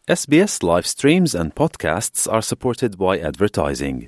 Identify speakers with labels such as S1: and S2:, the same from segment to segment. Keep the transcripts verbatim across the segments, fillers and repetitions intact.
S1: S B S live streams and podcasts are supported by advertising.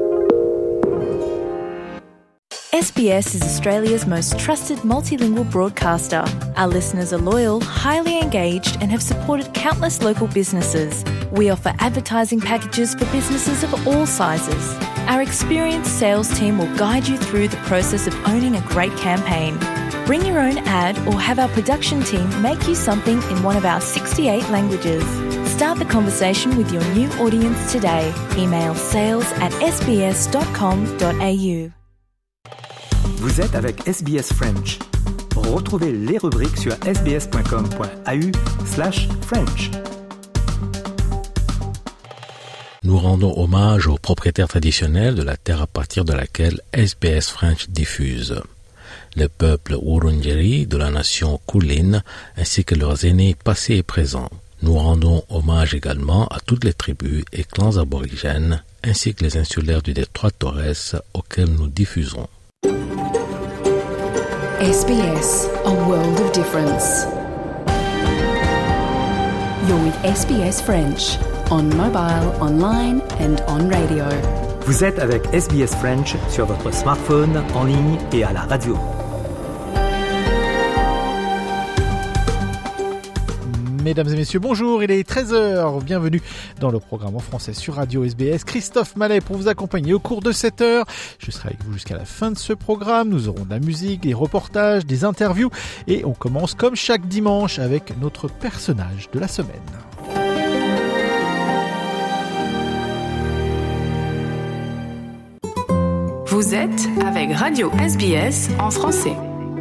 S2: S B S is Australia's most trusted multilingual broadcaster. Our listeners are loyal, highly engaged, and have supported countless local businesses. We offer advertising packages for businesses of all sizes. Our experienced sales team will guide you through the process of owning a great campaign. Bring your own ad or have our production team make you something in one of our sixty-eight languages. Start the conversation with your new audience today. Email sales at s b s dot com dot a u.
S3: Vous êtes avec S B S French. Retrouvez les rubriques sur s b s dot com dot a u slash French.
S4: Nous rendons hommage aux propriétaires traditionnels de la terre à partir de laquelle S B S French diffuse. Le peuple Wurundjeri de la nation Kulin ainsi que leurs aînés passés et présents. Nous rendons hommage également à toutes les tribus et clans aborigènes ainsi que les insulaires du détroit Torres auxquels nous diffusons.
S5: S B S, a world of difference. You're with S B S French, on mobile, online and on radio.
S3: Vous êtes avec S B S French sur votre smartphone, en ligne et à la radio.
S6: Mesdames et messieurs, bonjour, il est treize heures, bienvenue dans le programme en français sur Radio S B S. Christophe Mallet pour vous accompagner au cours de cette heure. Je serai avec vous jusqu'à la fin de ce programme. Nous aurons de la musique, des reportages, des interviews et on commence comme chaque dimanche avec notre personnage de la semaine.
S5: Vous êtes avec Radio S B S en français.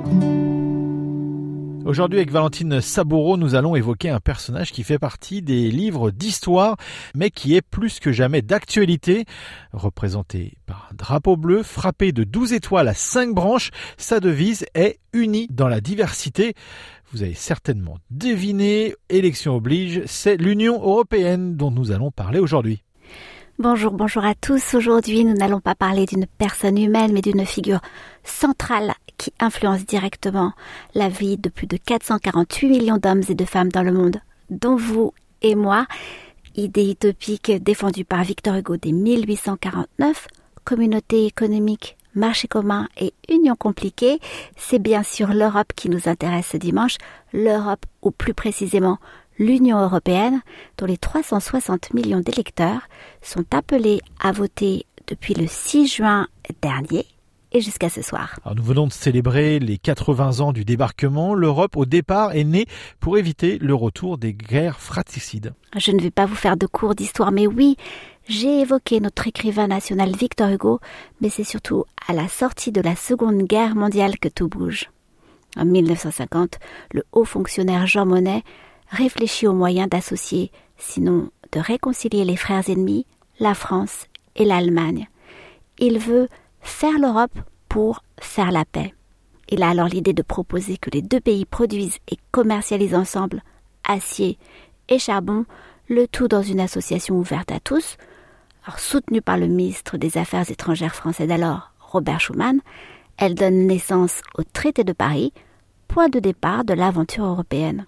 S6: Aujourd'hui, avec Valentine Saboureau, nous allons évoquer un personnage qui fait partie des livres d'histoire, mais qui est plus que jamais d'actualité. Représenté par un drapeau bleu, frappé de douze étoiles à cinq branches, sa devise est « Unis dans la diversité ». Vous avez certainement deviné, élection oblige, c'est l'Union européenne dont nous allons parler aujourd'hui.
S7: Bonjour, bonjour à tous. Aujourd'hui, nous n'allons pas parler d'une personne humaine, mais d'une figure centrale qui influence directement la vie de plus de quatre cent quarante-huit millions d'hommes et de femmes dans le monde, dont vous et moi. Idée utopique défendue par Victor Hugo dès mille huit cent quarante-neuf, communauté économique, marché commun et union compliquée, c'est bien sûr l'Europe qui nous intéresse ce dimanche, l'Europe ou plus précisément l'Union européenne, dont les trois cent soixante millions d'électeurs sont appelés à voter depuis le six juin dernier et jusqu'à ce soir.
S6: Alors nous venons de célébrer les quatre-vingts ans du débarquement. L'Europe, au départ, est née pour éviter le retour des guerres fratricides.
S7: Je ne vais pas vous faire de cours d'histoire, mais oui, j'ai évoqué notre écrivain national Victor Hugo, mais c'est surtout à la sortie de la Seconde Guerre mondiale que tout bouge. En mille neuf cent cinquante, le haut fonctionnaire Jean Monnet réfléchit aux moyens d'associer, sinon de réconcilier les frères ennemis, la France et l'Allemagne. Il veut faire l'Europe pour faire la paix. Il a alors l'idée de proposer que les deux pays produisent et commercialisent ensemble acier et charbon, le tout dans une association ouverte à tous. Alors, soutenue par le ministre des Affaires étrangères français d'alors, Robert Schuman, elle donne naissance au traité de Paris, point de départ de l'aventure européenne.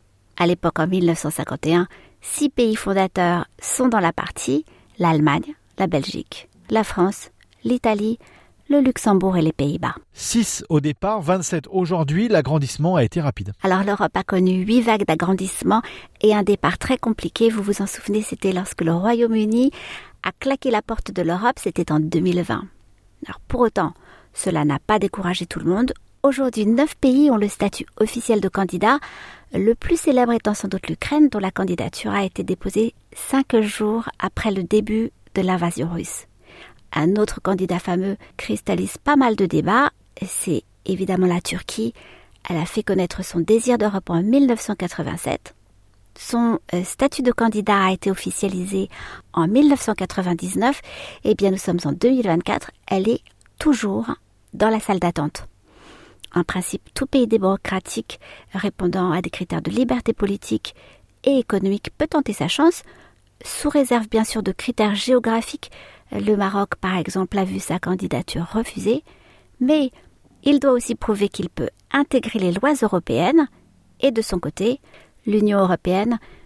S7: À l'époque, en mille neuf cent cinquante et un, six pays fondateurs sont dans la partie, l'Allemagne, la Belgique, la France, l'Italie, le Luxembourg et les Pays-Bas.
S6: six au départ, vingt-sept aujourd'hui, l'agrandissement a été rapide.
S7: Alors l'Europe a connu huit vagues d'agrandissement et un départ très compliqué. Vous vous en souvenez, c'était lorsque le Royaume-Uni a claqué la porte de l'Europe, c'était en deux mille vingt. Alors pour autant, cela n'a pas découragé tout le monde. Aujourd'hui, neuf pays ont le statut officiel de candidat. Le plus célèbre étant sans doute l'Ukraine, dont la candidature a été déposée cinq jours après le début de l'invasion russe. Un autre candidat fameux cristallise pas mal de débats, c'est évidemment la Turquie. Elle a fait connaître son désir d'Europe en mille neuf cent quatre-vingt-sept. Son euh, statut de candidat a été officialisé en mille neuf cent quatre-vingt-dix-neuf. Et bien nous sommes en deux mille vingt-quatre, elle est toujours dans la salle d'attente. En principe, tout pays démocratique répondant à des critères de liberté politique et économique peut tenter sa chance, sous réserve bien sûr de critères géographiques. Le Maroc, par exemple, a vu sa candidature refusée, mais il doit aussi prouver qu'il peut intégrer les lois européennes et de son côté, l'Union européenne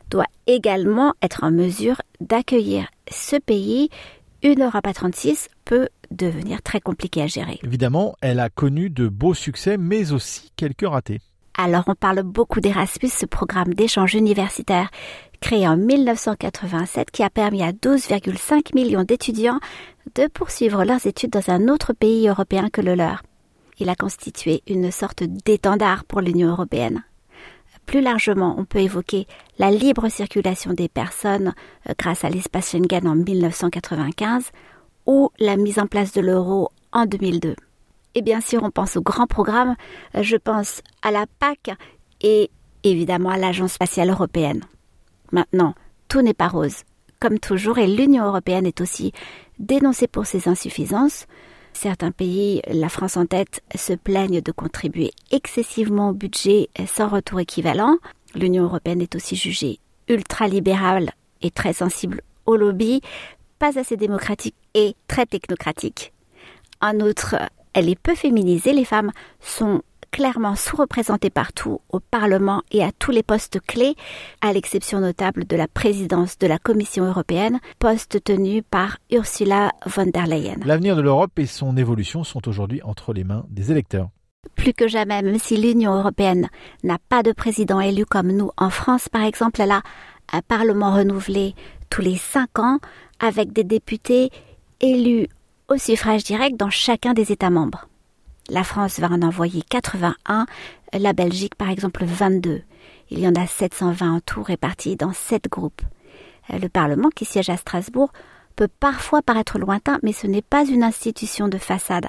S7: doit également être en mesure d'accueillir ce pays. Une Europe à trente-six peut devenir très compliquée à gérer.
S6: Évidemment, elle a connu de beaux succès, mais aussi quelques ratés.
S7: Alors, on parle beaucoup d'Erasmus, ce programme d'échange universitaire créé en dix-neuf cent quatre-vingt-sept qui a permis à douze virgule cinq millions d'étudiants de poursuivre leurs études dans un autre pays européen que le leur. Il a constitué une sorte d'étendard pour l'Union européenne. Plus largement, on peut évoquer la libre circulation des personnes grâce à l'espace Schengen en dix-neuf cent quatre-vingt-quinze ou la mise en place de l'euro en deux mille deux. Et bien sûr, on pense aux grands programmes, je pense à la P A C et évidemment à l'Agence spatiale européenne. Maintenant, tout n'est pas rose, comme toujours, et l'Union européenne est aussi dénoncée pour ses insuffisances. Certains pays, la France en tête, se plaignent de contribuer excessivement au budget sans retour équivalent. L'Union européenne est aussi jugée ultralibérale et très sensible au lobby, pas assez démocratique et très technocratique. En outre, elle est peu féminisée. Les femmes sont clairement sous-représentées partout, au Parlement et à tous les postes clés, à l'exception notable de la présidence de la Commission européenne, poste tenu par Ursula von der Leyen.
S6: L'avenir de l'Europe et son évolution sont aujourd'hui entre les mains des électeurs.
S7: Plus que jamais, même si l'Union européenne n'a pas de président élu comme nous en France, par exemple, elle a un Parlement renouvelé tous les cinq ans, avec des députés élus au suffrage direct dans chacun des États membres. La France va en envoyer quatre-vingt-un, la Belgique par exemple vingt-deux. Il y en a sept cent vingt en tout répartis dans sept groupes. Le Parlement qui siège à Strasbourg peut parfois paraître lointain, mais ce n'est pas une institution de façade.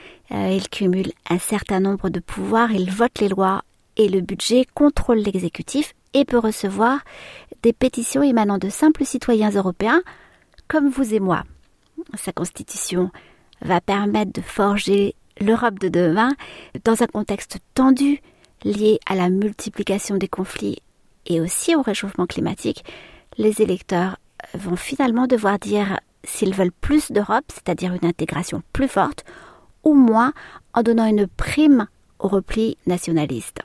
S7: Il cumule un certain nombre de pouvoirs, il vote les lois et le budget, contrôle l'exécutif et peut recevoir des pétitions émanant de simples citoyens européens comme vous et moi. Sa constitution va permettre de forger l'Europe de demain dans un contexte tendu lié à la multiplication des conflits et aussi au réchauffement climatique. Les électeurs vont finalement devoir dire s'ils veulent plus d'Europe, c'est-à-dire une intégration plus forte, ou moins en donnant une prime au repli nationaliste.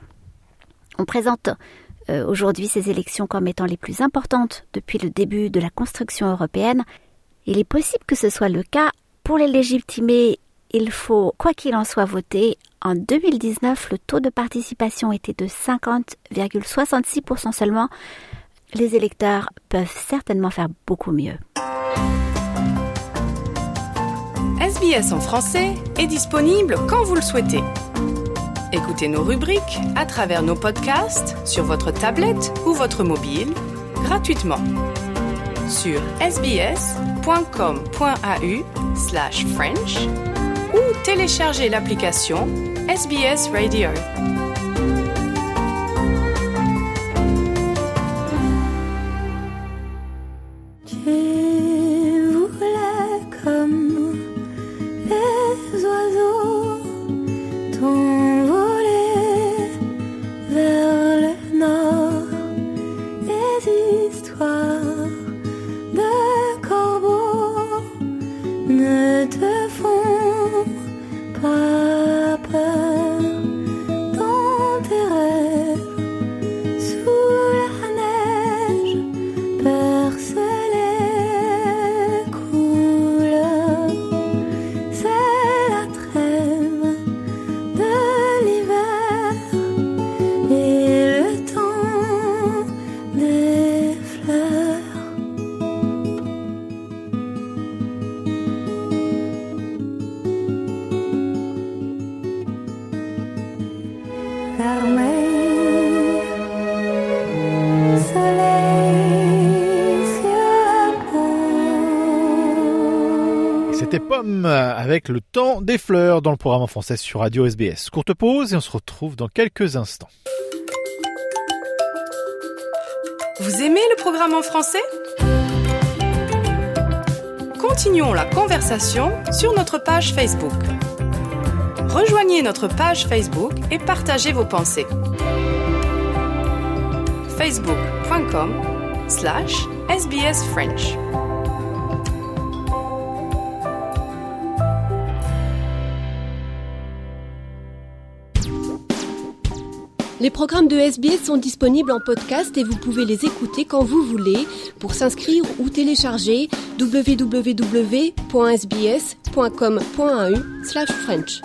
S7: On présente euh, aujourd'hui ces élections comme étant les plus importantes depuis le début de la construction européenne. Il est possible que ce soit le cas. Pour les légitimer, il faut, quoi qu'il en soit, voter. En deux mille dix-neuf, le taux de participation était de cinquante virgule soixante-six pour cent seulement. Les électeurs peuvent certainement faire beaucoup mieux.
S8: S B S en français est disponible quand vous le souhaitez. Écoutez nos rubriques à travers nos podcasts sur votre tablette ou votre mobile, gratuitement. Sur sbs.com.au slash French ou téléchargez l'application S B S Radio.
S6: C'était Pomme avec le temps des fleurs dans le programme en français sur Radio S B S. Courte pause et on se retrouve dans quelques instants.
S8: Vous aimez le programme en français ? Continuons la conversation sur notre page Facebook. Rejoignez notre page Facebook et partagez vos pensées. facebook.com slash SBS French.
S9: Les programmes de S B S sont disponibles en podcast et vous pouvez les écouter quand vous voulez. Pour s'inscrire ou télécharger, w w w point s b s point com point a u slash french.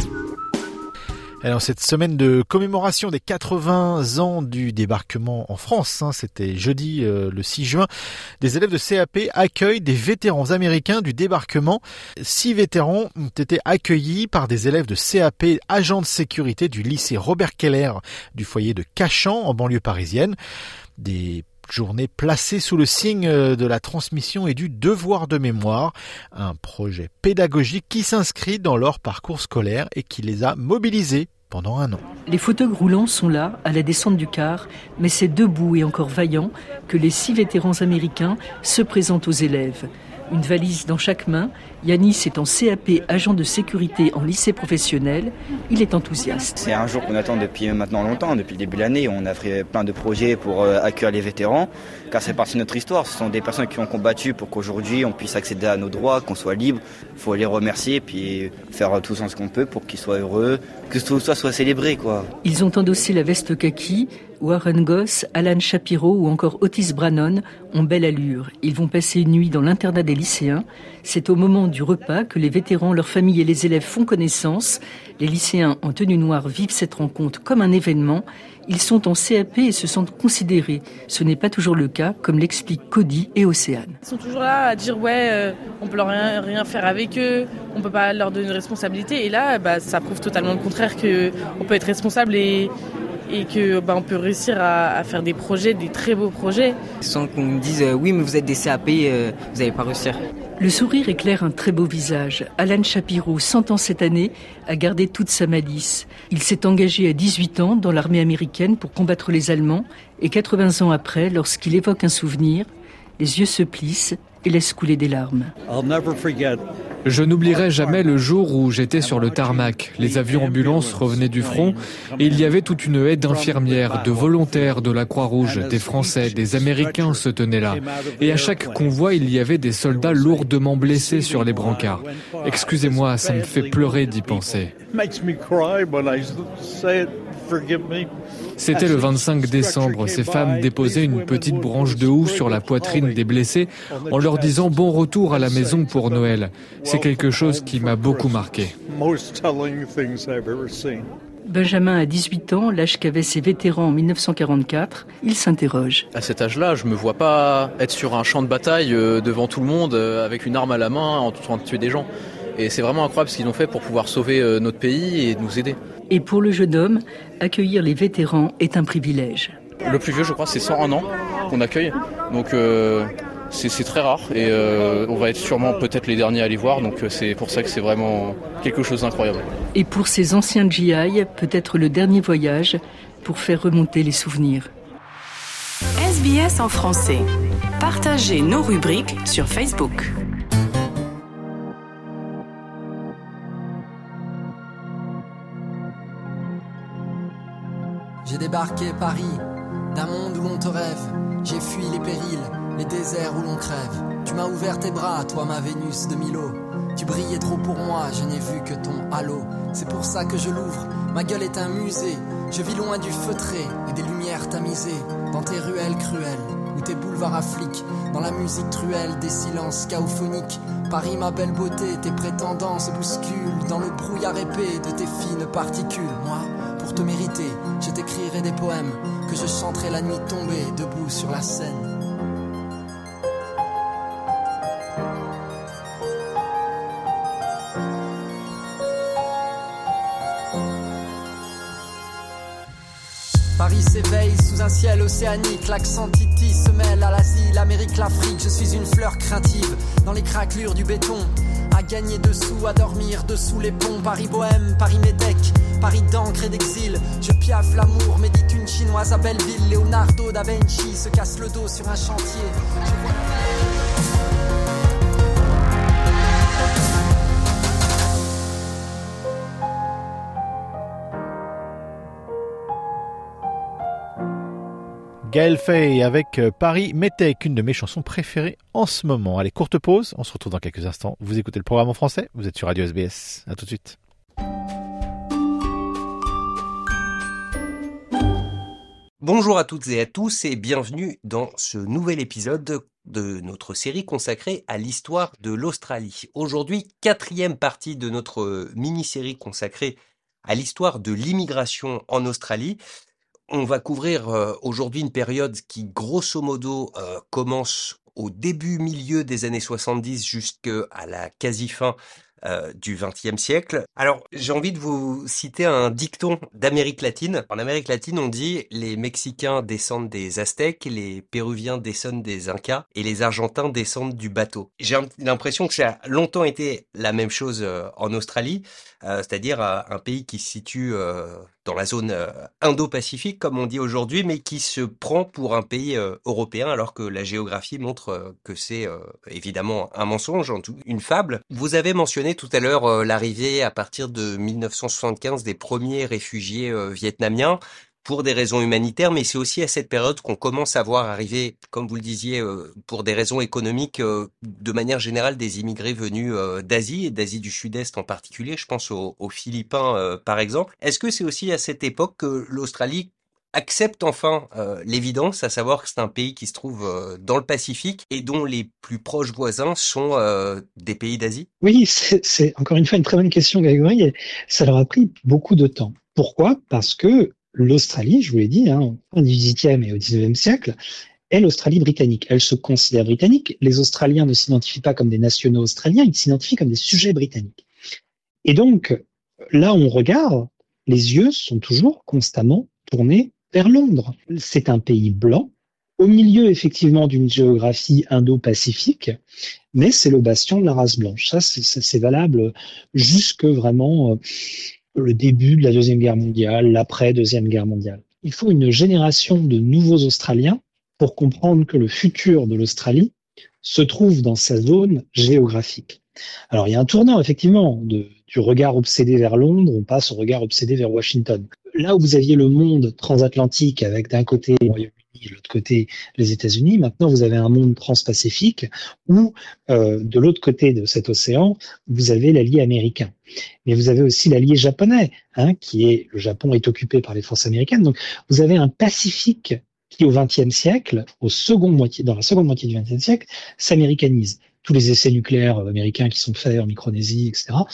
S6: Alors cette semaine de commémoration des quatre-vingts ans du débarquement en France, hein, c'était jeudi euh, le six juin, des élèves de C A P accueillent des vétérans américains du débarquement. Six vétérans ont été accueillis par des élèves de C A P, agents de sécurité du lycée Robert Keller du foyer de Cachan en banlieue parisienne. Des journée placée sous le signe de la transmission et du devoir de mémoire, un projet pédagogique qui s'inscrit dans leur parcours scolaire et qui les a mobilisés pendant un an.
S10: Les fauteuils roulants sont là, à la descente du car, mais c'est debout et encore vaillant que les six vétérans américains se présentent aux élèves. Une valise dans chaque main, Yanis est en C A P, agent de sécurité en lycée professionnel. Il est enthousiaste.
S11: C'est un jour qu'on attend depuis maintenant longtemps, depuis le début de l'année. On a fait plein de projets pour accueillir les vétérans, car c'est partie de notre histoire. Ce sont des personnes qui ont combattu pour qu'aujourd'hui on puisse accéder à nos droits, qu'on soit libre. Il faut les remercier et puis faire tout ce qu'on peut pour qu'ils soient heureux, que tout ça soit célébré, quoi.
S10: Ils ont endossé la veste kaki. Warren Goss, Alan Shapiro ou encore Otis Brannon ont belle allure. Ils vont passer une nuit dans l'internat des lycéens. C'est au moment du repas que les vétérans, leurs familles et les élèves font connaissance. Les lycéens en tenue noire vivent cette rencontre comme un événement. Ils sont en C A P et se sentent considérés. Ce n'est pas toujours le cas, comme l'expliquent Cody et Océane.
S12: Ils sont toujours là à dire ouais, euh, on peut leur rien, rien faire avec eux, on peut pas leur donner une responsabilité. Et là, bah, ça prouve totalement le contraire qu'on peut être responsable et et que bah, on peut réussir à, à faire des projets, des très beaux projets.
S13: Sans qu'on me dise euh, oui mais vous êtes des C A P, euh, vous n'allez pas réussir.
S10: Le sourire éclaire un très beau visage. Alan Shapiro, cent ans cette année, a gardé toute sa malice. Il s'est engagé à dix-huit ans dans l'armée américaine pour combattre les Allemands et quatre-vingts ans après, lorsqu'il évoque un souvenir, les yeux se plissent et laissent couler des larmes.
S14: Je n'oublierai jamais le jour où j'étais sur le tarmac. Les avions-ambulances revenaient du front et il y avait toute une haie d'infirmières, de volontaires de la Croix-Rouge, des Français, des Américains se tenaient là. Et à chaque convoi, il y avait des soldats lourdement blessés sur les brancards. Excusez-moi, ça me fait pleurer d'y penser. C'était le vingt-cinq décembre. Ces femmes déposaient une petite branche de houx sur la poitrine des blessés en leur disant bon retour à la maison pour Noël. C'est quelque chose qui m'a beaucoup marqué.
S10: Benjamin a dix-huit ans, l'âge qu'avaient ses vétérans en dix-neuf cent quarante-quatre. Il s'interroge.
S15: À cet âge-là, je me vois pas être sur un champ de bataille devant tout le monde avec une arme à la main en train de tuer des gens. Et c'est vraiment incroyable ce qu'ils ont fait pour pouvoir sauver notre pays et nous aider.
S10: Et pour le jeune homme, accueillir les vétérans est un privilège.
S15: Le plus vieux, je crois, c'est cent un ans qu'on accueille. Donc euh, c'est, c'est très rare et euh, on va être sûrement peut-être les derniers à les voir. Donc c'est pour ça que c'est vraiment quelque chose d'incroyable.
S10: Et pour ces anciens G I, peut-être le dernier voyage pour faire remonter les souvenirs.
S8: S B S en français. Partagez nos rubriques sur Facebook.
S16: J'ai débarqué Paris, d'un monde où l'on te rêve. J'ai fui les périls, les déserts où l'on crève. Tu m'as ouvert tes bras, toi ma Vénus de Milo. Tu brillais trop pour moi, je n'ai vu que ton halo. C'est pour ça que je l'ouvre, ma gueule est un musée. Je vis loin du feutré et des lumières tamisées. Dans tes ruelles cruelles, ou tes boulevards à flics. Dans la musique truelle des silences chaophoniques. Paris ma belle beauté, tes prétendants se bousculent. Dans le brouillard épais de tes fines particules. Moi, pour te mériter, je t'écrirai des poèmes que je chanterai la nuit tombée, debout sur la scène. Paris s'éveille sous un ciel océanique. L'accent Titi se mêle à l'Asie, l'Amérique, l'Afrique. Je suis une fleur craintive dans les craquelures du béton. À gagner dessous, à dormir dessous les ponts. Paris bohème, Paris médèque, Paris d'encre et d'exil. Je piaffe l'amour, médite une chinoise à Belleville. Leonardo da Vinci se casse le dos sur un chantier. Je vois...
S6: Gaël Faye avec Paris Métèque, une de mes chansons préférées en ce moment. Allez, courte pause, on se retrouve dans quelques instants. Vous écoutez le programme en français, vous êtes sur Radio S B S. À tout de suite.
S17: Bonjour à toutes et à tous et bienvenue dans ce nouvel épisode de notre série consacrée à l'histoire de l'Australie. Aujourd'hui, quatrième partie de notre mini-série consacrée à l'histoire de l'immigration en Australie. On va couvrir euh, aujourd'hui une période qui, grosso modo, euh, commence au début, milieu des années soixante-dix jusqu'à la quasi-fin euh, du vingtième siècle. Alors, j'ai envie de vous citer un dicton d'Amérique latine. En Amérique latine, on dit les Mexicains descendent des Aztèques, les Péruviens descendent des Incas et les Argentins descendent du bateau. J'ai l'impression que ça a longtemps été la même chose euh, en Australie, euh, c'est-à-dire euh, un pays qui se situe euh, dans la zone euh, Indo-Pacifique, comme on dit aujourd'hui, mais qui se prend pour un pays euh, européen, alors que la géographie montre euh, que c'est euh, évidemment un mensonge, en tout, une fable. Vous avez mentionné tout à l'heure euh, l'arrivée à partir de mille neuf cent soixante-quinze des premiers réfugiés euh, vietnamiens pour des raisons humanitaires, mais c'est aussi à cette période qu'on commence à voir arriver, comme vous le disiez, euh, pour des raisons économiques, euh, de manière générale, des immigrés venus euh, d'Asie, et d'Asie du Sud-Est en particulier, je pense aux, aux Philippins euh, par exemple. Est-ce que c'est aussi à cette époque que l'Australie accepte enfin euh, l'évidence, à savoir que c'est un pays qui se trouve euh, dans le Pacifique et dont les plus proches voisins sont euh, des pays d'Asie?
S18: Oui, c'est, c'est encore une fois une très bonne question, Grégory, et ça leur a pris beaucoup de temps. Pourquoi ? Parce que l'Australie, je vous l'ai dit, hein, au dix-huitième et au dix-neuvième siècle, est l'Australie britannique. Elle se considère britannique. Les Australiens ne s'identifient pas comme des nationaux australiens, ils s'identifient comme des sujets britanniques. Et donc, là où on regarde, les yeux sont toujours constamment tournés vers Londres. C'est un pays blanc, au milieu effectivement d'une géographie indo-pacifique, mais c'est le bastion de la race blanche. Ça, c'est, c'est valable jusque vraiment euh, le début de la Deuxième Guerre mondiale, l'après-Deuxième Guerre mondiale. Il faut une génération de nouveaux Australiens pour comprendre que le futur de l'Australie se trouve dans sa zone géographique. Alors, il y a un tournant, effectivement, de, du regard obsédé vers Londres, on passe au regard obsédé vers Washington. Là où vous aviez le monde transatlantique avec d'un côté le Royaume-Uni, de l'autre côté les États-Unis, maintenant vous avez un monde transpacifique où, euh, de l'autre côté de cet océan, vous avez l'allié américain. Mais vous avez aussi l'allié japonais, hein, qui est, le Japon est occupé par les forces américaines. Donc, vous avez un Pacifique qui, au vingtième siècle, au second moitié, dans la seconde moitié du vingtième siècle, s'américanise. Tous les essais nucléaires américains qui sont faits en Micronésie, et cetera.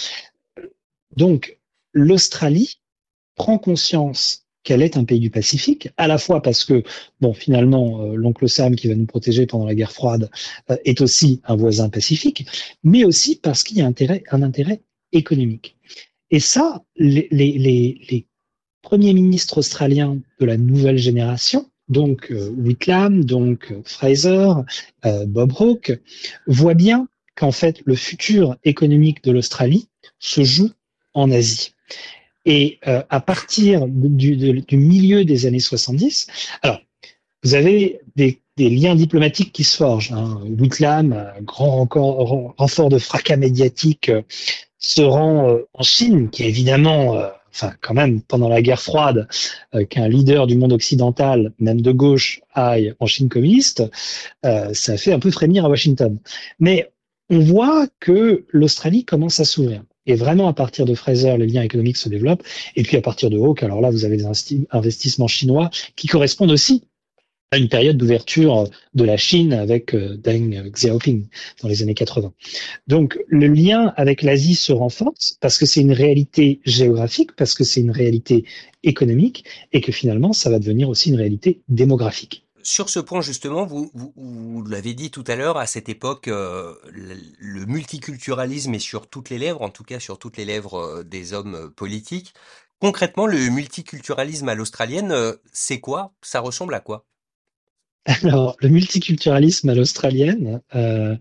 S18: Donc, l'Australie prend conscience qu'elle est un pays du Pacifique, à la fois parce que, bon, finalement, euh, l'oncle Sam qui va nous protéger pendant la guerre froide euh, est aussi un voisin pacifique, mais aussi parce qu'il y a intérêt, un intérêt économique. Et ça, les, les, les, les premiers ministres australiens de la nouvelle génération, donc euh, Whitlam, donc euh, Fraser, euh, Bob Hawke, voient bien qu'en fait, le futur économique de l'Australie se joue en Asie. Et euh, à partir du, du, du milieu des années soixante-dix, alors, vous avez des, des liens diplomatiques qui se forgent. Hein. Whitlam, grand renfort, renfort de fracas médiatique, euh, se rend euh, en Chine, qui est évidemment, euh, enfin quand même, pendant la guerre froide, euh, qu'un leader du monde occidental, même de gauche, aille en Chine communiste, euh, ça fait un peu frémir à Washington. Mais on voit que l'Australie commence à s'ouvrir. Et vraiment, à partir de Fraser, les liens économiques se développent. Et puis, à partir de Hawke, alors là, vous avez des investissements chinois qui correspondent aussi à une période d'ouverture de la Chine avec Deng Xiaoping dans les années quatre-vingts. Donc, le lien avec l'Asie se renforce parce que c'est une réalité géographique, parce que c'est une réalité économique et que finalement, ça va devenir aussi une réalité démographique.
S17: Sur ce point justement, vous, vous, vous l'avez dit tout à l'heure, à cette époque, euh, le, le multiculturalisme est sur toutes les lèvres, en tout cas sur toutes les lèvres euh, des hommes euh, politiques. Concrètement, le multiculturalisme à l'australienne, euh, c'est quoi ? Ça ressemble à quoi ?
S18: Alors, le multiculturalisme à l'australienne, euh,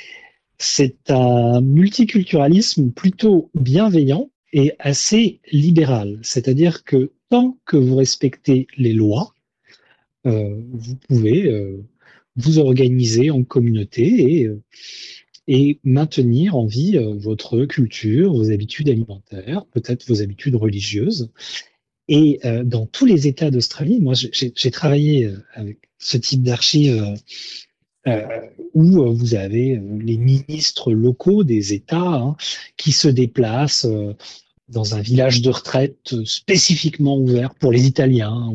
S18: c'est un multiculturalisme plutôt bienveillant et assez libéral. C'est-à-dire que tant que vous respectez les lois, Euh, vous pouvez euh, vous organiser en communauté et, euh, et maintenir en vie euh, votre culture, vos habitudes alimentaires, peut-être vos habitudes religieuses. Et euh, dans tous les États d'Australie, moi j'ai, j'ai travaillé euh, avec ce type d'archives euh, euh, où euh, vous avez euh, les ministres locaux des États hein, qui se déplacent euh, dans un village de retraite spécifiquement ouvert pour les Italiens, où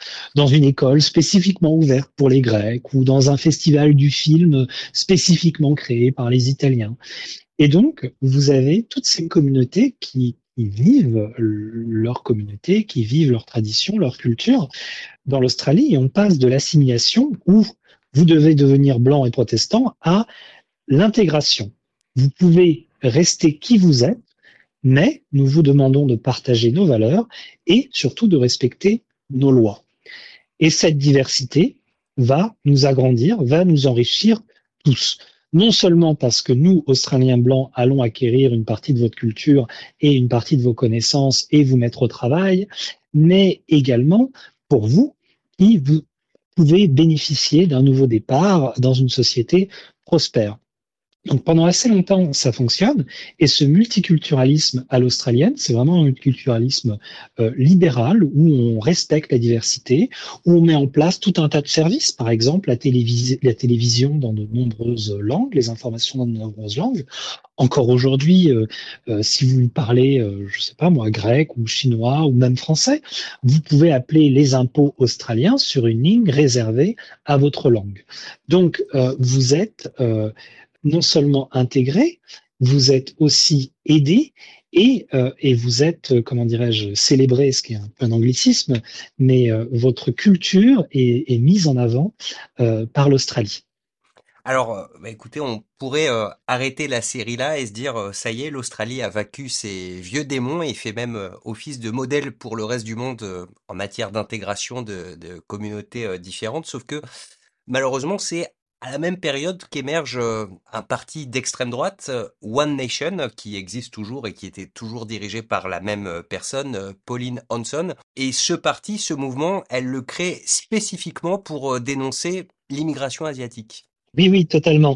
S18: dans une école spécifiquement ouverte pour les Grecs ou dans un festival du film spécifiquement créé par les Italiens. Et donc, vous avez toutes ces communautés qui, qui vivent leur communauté, qui vivent leur tradition, leur culture dans l'Australie, et on passe de l'assimilation où vous devez devenir blanc et protestant à l'intégration. Vous pouvez rester qui vous êtes, mais nous vous demandons de partager nos valeurs et surtout de respecter nos lois. Et cette diversité va nous agrandir, va nous enrichir tous. Non seulement parce que nous, Australiens blancs, allons acquérir une partie de votre culture et une partie de vos connaissances et vous mettre au travail, mais également pour vous qui vous pouvez bénéficier d'un nouveau départ dans une société prospère. Donc pendant assez longtemps, ça fonctionne, et ce multiculturalisme à l'australienne, c'est vraiment un multiculturalisme euh, libéral où on respecte la diversité, où on met en place tout un tas de services, par exemple la, télévis- la télévision dans de nombreuses langues, les informations dans de nombreuses langues. Encore aujourd'hui, euh, euh, si vous parlez, euh, je sais pas moi, grec ou chinois ou même français, vous pouvez appeler les impôts australiens sur une ligne réservée à votre langue. Donc euh, vous êtes euh, non seulement intégré, vous êtes aussi aidé et, euh, et vous êtes, euh, comment dirais-je, célébré, ce qui est un peu un anglicisme, mais euh, votre culture est, est mise en avant euh, par l'Australie.
S17: Alors, euh, bah, écoutez, on pourrait euh, arrêter la série là et se dire, euh, ça y est, l'Australie a vaincu ses vieux démons et fait même euh, office de modèle pour le reste du monde euh, en matière d'intégration de, de communautés euh, différentes, sauf que malheureusement, c'est à la même période qu'émerge euh, un parti d'extrême droite, euh, One Nation, qui existe toujours et qui était toujours dirigé par la même euh, personne, euh, Pauline Hanson. Et ce parti, ce mouvement, elle le crée spécifiquement pour euh, dénoncer l'immigration asiatique.
S18: Oui, oui, totalement.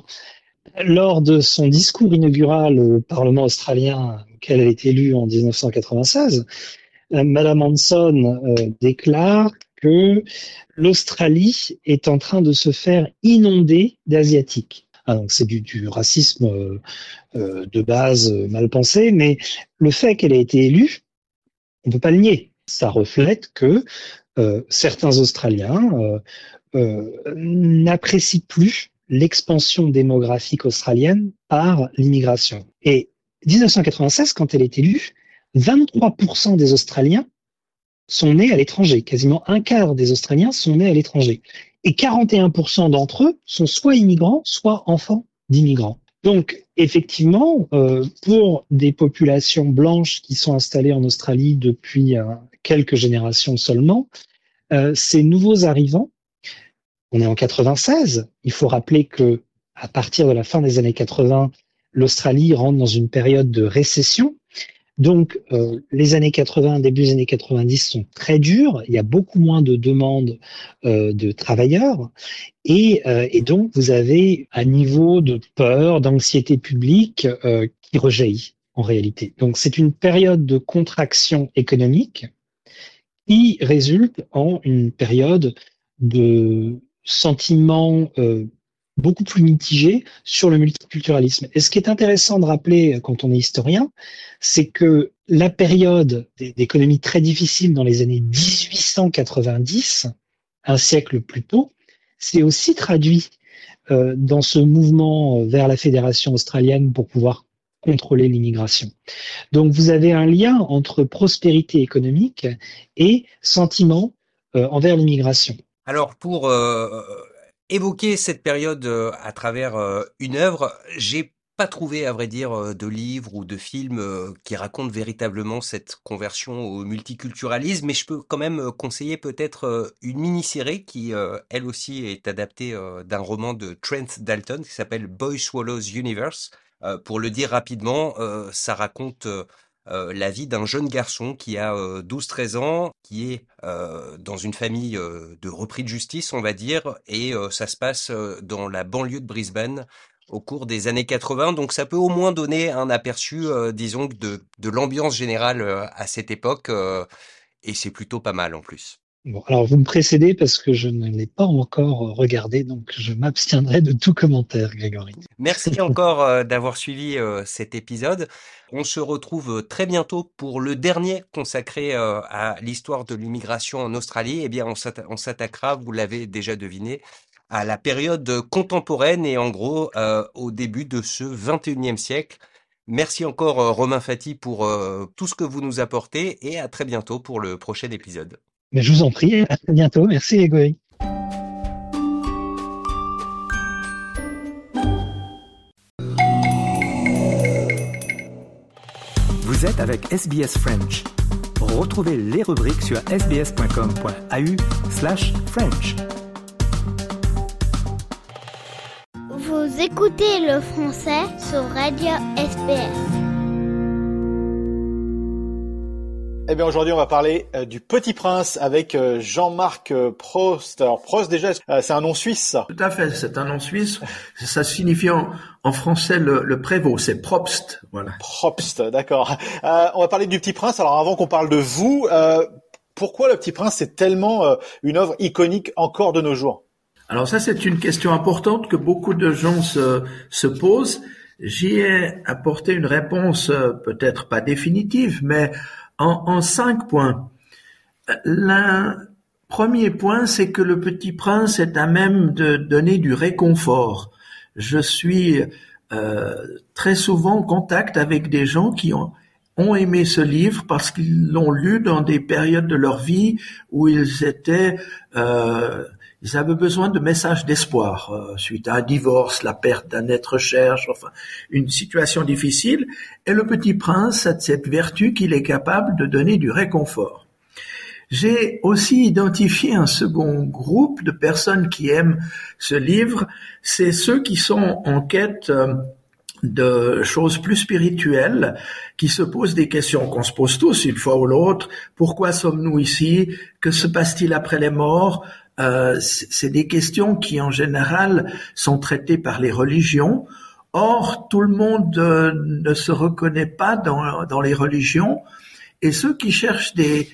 S18: Lors de son discours inaugural au Parlement australien, auquel elle est élue en dix-neuf cent quatre-vingt-seize, euh, Madame Hanson euh, déclare que l'Australie est en train de se faire inonder d'Asiatiques. Ah, donc c'est du, du racisme euh, euh, de base euh, mal pensé, mais le fait qu'elle ait été élue, on ne peut pas le nier. Ça reflète que euh, certains Australiens euh, euh, n'apprécient plus l'expansion démographique australienne par l'immigration. Et dix-neuf cent quatre-vingt-seize, quand elle est élue, vingt-trois pour cent des Australiens sont nés à l'étranger. Quasiment un quart des Australiens sont nés à l'étranger. Et quarante et un pour cent d'entre eux sont soit immigrants, soit enfants d'immigrants. Donc, effectivement, euh, pour des populations blanches qui sont installées en Australie depuis euh, quelques générations seulement, euh, ces nouveaux arrivants, on est en quatre-vingt-seize, il faut rappeler que à partir de la fin des années quatre-vingts, l'Australie rentre dans une période de récession. Donc, euh, les années quatre-vingts, début des années quatre-vingt-dix sont très dures. Il y a beaucoup moins de demandes euh, de travailleurs. Et, euh, et donc, vous avez un niveau de peur, d'anxiété publique euh, qui rejaillit en réalité. Donc, c'est une période de contraction économique qui résulte en une période de sentiments euh, beaucoup plus mitigé sur le multiculturalisme. Et ce qui est intéressant de rappeler quand on est historien, c'est que la période d'économie très difficile dans les années dix-huit cent quatre-vingt-dix, un siècle plus tôt, s'est aussi traduit euh, dans ce mouvement vers la fédération australienne pour pouvoir contrôler l'immigration. Donc vous avez un lien entre prospérité économique et sentiment euh, envers l'immigration.
S17: Alors pour euh, évoquer cette période euh, à travers euh, une œuvre, j'ai pas trouvé, à vrai dire, de livres ou de films euh, qui racontent véritablement cette conversion au multiculturalisme, mais je peux quand même conseiller peut-être euh, une mini-série qui, euh, elle aussi, est adaptée euh, d'un roman de Trent Dalton qui s'appelle Boy Swallows Universe. Euh, pour le dire rapidement, euh, ça raconte euh, euh, la vie d'un jeune garçon qui a euh, douze treize ans, qui est euh, dans une famille euh, de repris de justice, on va dire, et euh, ça se passe euh, dans la banlieue de Brisbane au cours des années quatre-vingts. Donc ça peut au moins donner un aperçu, euh, disons, de, de l'ambiance générale euh, à cette époque, euh, et c'est plutôt pas mal en plus.
S18: Bon, alors vous me précédez parce que je ne l'ai pas encore regardé, donc je m'abstiendrai de tout commentaire, Grégory.
S17: Merci encore euh, d'avoir suivi euh, cet épisode. On se retrouve très bientôt pour le dernier consacré euh, à l'histoire de l'immigration en Australie. Eh bien, on s'atta- on s'attaquera, vous l'avez déjà deviné, à la période contemporaine et en gros euh, au début de ce vingt et unième siècle. Merci encore euh, Romain Fati pour euh, tout ce que vous nous apportez et à très bientôt pour le prochain épisode.
S18: Mais je vous en prie, à très bientôt. Merci, Grégory.
S3: Vous êtes avec S B S French. Retrouvez les rubriques sur sbs.com.au slash French.
S19: Vous écoutez le français sur Radio S B S.
S20: Eh bien aujourd'hui on va parler euh, du Petit Prince avec euh, Jean-Marc euh, Prost. Alors Prost déjà euh, c'est un nom suisse ça.
S21: Tout à fait, c'est un nom suisse. Ça signifie en, en français le, le prévôt, c'est Propst. Voilà.
S20: Propst, d'accord. Euh, on va parler du Petit Prince. Alors avant qu'on parle de vous, euh, pourquoi le Petit Prince c'est tellement euh, une œuvre iconique encore de nos jours?
S21: Alors ça c'est une question importante que beaucoup de gens se, se posent. J'y ai apporté une réponse euh, peut-être pas définitive, mais En, en cinq points. Le premier point, c'est que le Petit Prince est à même de donner du réconfort. Je suis euh, très souvent en contact avec des gens qui ont, ont aimé ce livre parce qu'ils l'ont lu dans des périodes de leur vie où ils étaient, euh, ils avaient besoin de messages d'espoir euh, suite à un divorce, la perte d'un être cher, enfin une situation difficile. Et le Petit Prince a cette vertu qu'il est capable de donner du réconfort. J'ai aussi identifié un second groupe de personnes qui aiment ce livre, c'est ceux qui sont en quête euh, de choses plus spirituelles, qui se posent des questions qu'on se pose tous une fois ou l'autre. Pourquoi sommes-nous ici? Que se passe-t-il après les morts? Euh, c'est des questions qui en général sont traitées par les religions. Or, tout le monde euh, ne se reconnaît pas dans, dans les religions, et ceux qui cherchent des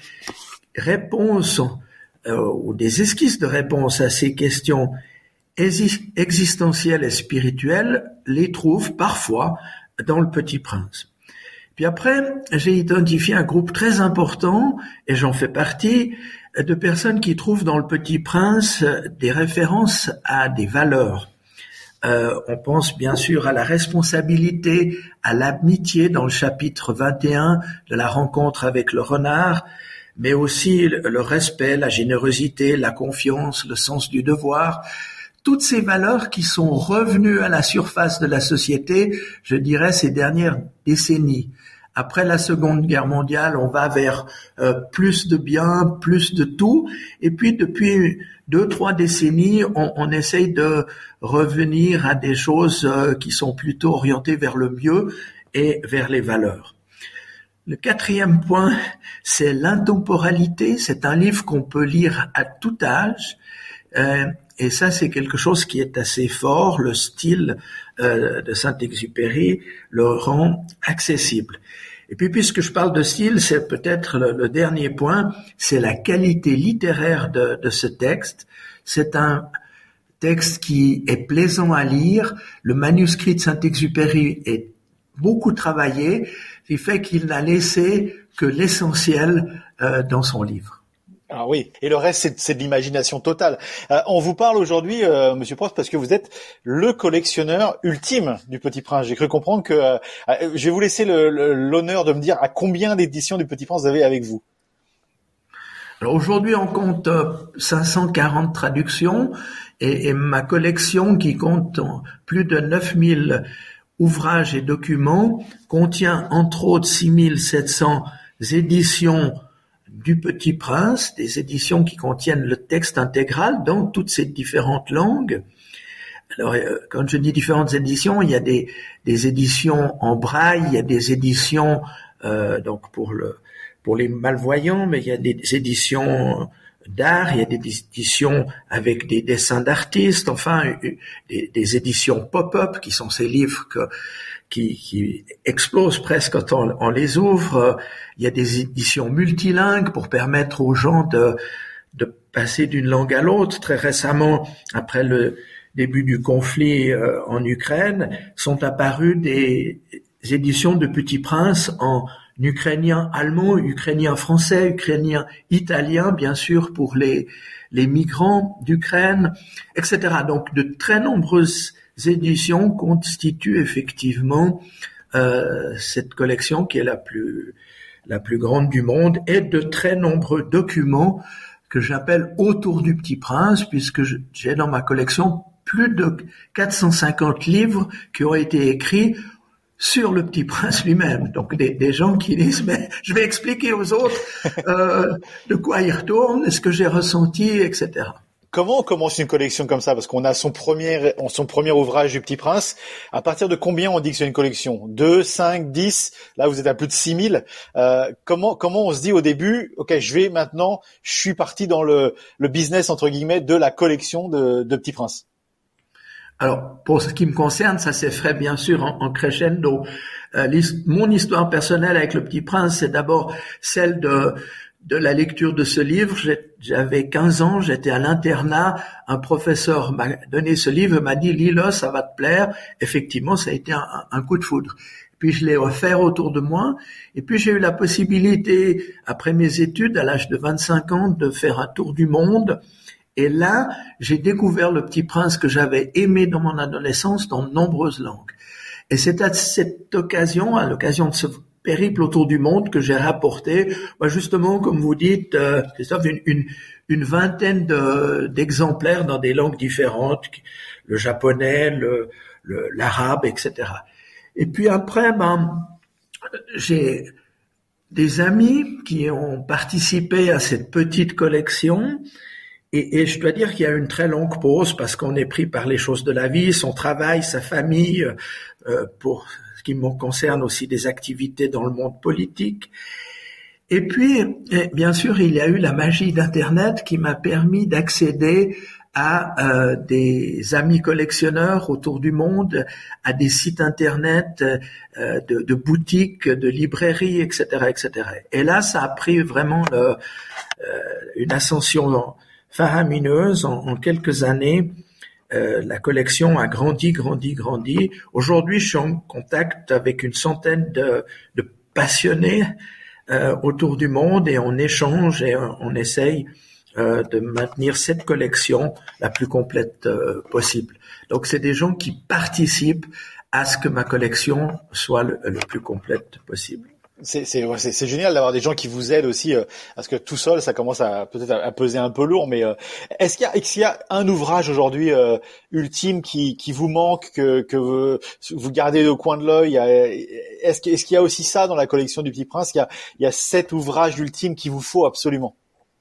S21: réponses euh, ou des esquisses de réponses à ces questions existentielles et spirituelles les trouvent parfois dans le Petit Prince. Puis après, j'ai identifié un groupe très important, et j'en fais partie, de personnes qui trouvent dans le Petit Prince des références à des valeurs. Euh, on pense bien sûr à la responsabilité, à l'amitié dans le chapitre vingt et un de la rencontre avec le renard, mais aussi le respect, la générosité, la confiance, le sens du devoir. Toutes ces valeurs qui sont revenues à la surface de la société, je dirais, ces dernières décennies. Après la Seconde Guerre mondiale, on va vers euh, plus de biens, plus de tout. Et puis depuis deux, trois décennies, on, on essaye de revenir à des choses euh, qui sont plutôt orientées vers le mieux et vers les valeurs. Le quatrième point, c'est l'intemporalité. C'est un livre qu'on peut lire à tout âge. Euh, et ça, c'est quelque chose qui est assez fort. Le style euh, de Saint-Exupéry le rend accessible. Et puis, puisque je parle de style, c'est peut-être le, le dernier point, c'est la qualité littéraire de, de ce texte. C'est un texte qui est plaisant à lire. Le manuscrit de Saint-Exupéry est beaucoup travaillé, ce qui fait qu'il n'a laissé que l'essentiel euh, dans son livre.
S20: Ah oui, et le reste c'est, c'est de l'imagination totale. Euh, on vous parle aujourd'hui, euh, Monsieur Prost, parce que vous êtes le collectionneur ultime du Petit Prince. J'ai cru comprendre que euh, je vais vous laisser le, le, l'honneur de me dire à combien d'éditions du Petit Prince vous avez avec vous.
S21: Alors aujourd'hui, on compte cinq cent quarante traductions et, et ma collection, qui compte plus de neuf mille ouvrages et documents, contient entre autres six mille sept cents éditions du Petit Prince, des éditions qui contiennent le texte intégral dans toutes ces différentes langues. Alors, quand je dis différentes éditions, il y a des, des éditions en braille, il y a des éditions euh, donc pour le pour les malvoyants, mais il y a des éditions d'art, il y a des éditions avec des dessins d'artistes, enfin des, des éditions pop-up qui sont ces livres que Qui, qui explosent presque quand on, on les ouvre. Il y a des éditions multilingues pour permettre aux gens de, de passer d'une langue à l'autre. Très récemment, après le début du conflit euh, en Ukraine, sont apparues des éditions de Petit Prince en ukrainien allemand, ukrainien français, ukrainien italien, bien sûr pour les les migrants d'Ukraine, et cetera. Donc de très nombreuses éditions constituent effectivement euh, cette collection qui est la plus la plus grande du monde, et de très nombreux documents que j'appelle autour du Petit Prince, puisque j'ai dans ma collection plus de quatre cent cinquante livres qui ont été écrits sur le Petit Prince lui-même. Donc des, des gens qui disent, mais je vais expliquer aux autres euh, de quoi il retourne, ce que j'ai ressenti, et cetera.
S20: Comment on commence une collection comme ça? Parce qu'on a son premier, son premier ouvrage du Petit Prince. À partir de combien on dit que c'est une collection? Deux, cinq, dix? Là, vous êtes à plus de six mille. Euh, comment, comment on se dit au début, OK, je vais maintenant, je suis parti dans le, le business, entre guillemets, de la collection de, de Petit Prince?
S21: Alors, pour ce qui me concerne, ça s'est fait bien sûr en, en crescendo. Euh, mon histoire personnelle avec le Petit Prince, c'est d'abord celle de de la lecture de ce livre. J'avais quinze ans, j'étais à l'internat, un professeur m'a donné ce livre, m'a dit « lis-le, ça va te plaire ». Effectivement, ça a été un, un coup de foudre. Puis je l'ai offert autour de moi, et puis j'ai eu la possibilité, après mes études, à l'âge de vingt-cinq ans, de faire un tour du monde. Et là, j'ai découvert le Petit Prince que j'avais aimé dans mon adolescence dans de nombreuses langues. Et c'est à cette occasion, à l'occasion de ce périple autour du monde, que j'ai rapporté, bah justement, comme vous dites, euh, Christophe, une, une, une vingtaine de, d'exemplaires dans des langues différentes, le japonais, le, le, l'arabe, et cetera. Et puis après, ben, j'ai des amis qui ont participé à cette petite collection. Et, et je dois dire qu'il y a une très longue pause parce qu'on est pris par les choses de la vie, son travail, sa famille, euh, pour ce qui me concerne aussi des activités dans le monde politique. Et puis, bien sûr, il y a eu la magie d'Internet qui m'a permis d'accéder à euh, des amis collectionneurs autour du monde, à des sites Internet, euh, de, de boutiques, de librairies, et cetera, et cetera. Et là, ça a pris vraiment le, euh, une ascension faramineuse. En, en quelques années, euh, la collection a grandi, grandi, grandi. Aujourd'hui, je suis en contact avec une centaine de, de passionnés euh, autour du monde, et on échange et on, on essaye euh, de maintenir cette collection la plus complète euh, possible. Donc, c'est des gens qui participent à ce que ma collection soit le, le plus complète possible.
S20: C'est, c'est, c'est, c'est génial d'avoir des gens qui vous aident aussi, euh, parce que tout seul, ça commence à peut-être à, à peser un peu lourd. Mais euh, est-ce qu'il y a, est-ce qu'il y a un ouvrage aujourd'hui euh, ultime qui, qui vous manque, que, que vous, vous gardez au coin de l'œil? Est-ce, qu'il, est-ce qu'il y a aussi ça dans la collection du Petit Prince? Il y a, il y a cet ouvrage ultime qu'il vous faut absolument?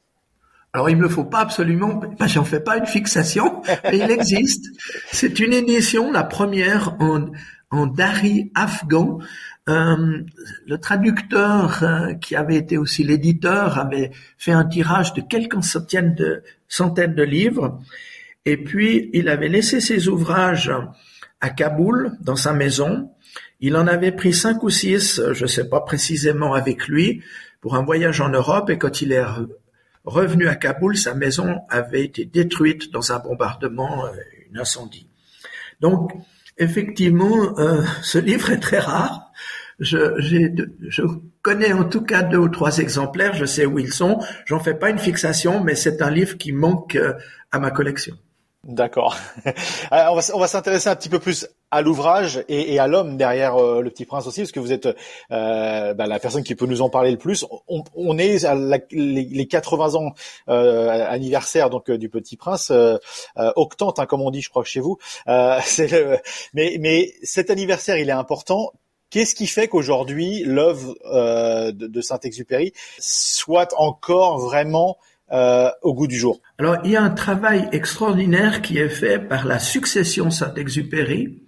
S21: Alors, il me faut pas absolument, ben, j'en fais pas une fixation, mais il existe. C'est une édition, la première en, en dari afghan. Euh, le traducteur euh, qui avait été aussi l'éditeur avait fait un tirage de quelques centaines de, centaines de livres, et puis il avait laissé ses ouvrages à Kaboul, dans sa maison. Il en avait pris cinq ou six, je sais pas précisément, avec lui pour un voyage en Europe, et quand il est revenu à Kaboul, sa maison avait été détruite dans un bombardement, un incendie. Donc, effectivement, euh, ce livre est très rare. Je, j'ai, je connais en tout cas deux ou trois exemplaires, je sais où ils sont. J'en fais pas une fixation, mais c'est un livre qui manque euh, à ma collection.
S20: D'accord. Alors, on va, on va s'intéresser un petit peu plus à l'ouvrage et, et à l'homme derrière euh, le Petit Prince aussi, parce que vous êtes euh, bah, la personne qui peut nous en parler le plus. On, on est à la, les, les quatre-vingts ans euh, anniversaire donc euh, du Petit Prince, euh, euh, octante, hein, comme on dit, je crois, chez vous. Euh, c'est le, mais, mais cet anniversaire, il est important. Qu'est-ce qui fait qu'aujourd'hui l'œuvre euh, de, de Saint-Exupéry soit encore vraiment euh, au goût du jour?
S21: Alors, il y a un travail extraordinaire qui est fait par la succession Saint-Exupéry,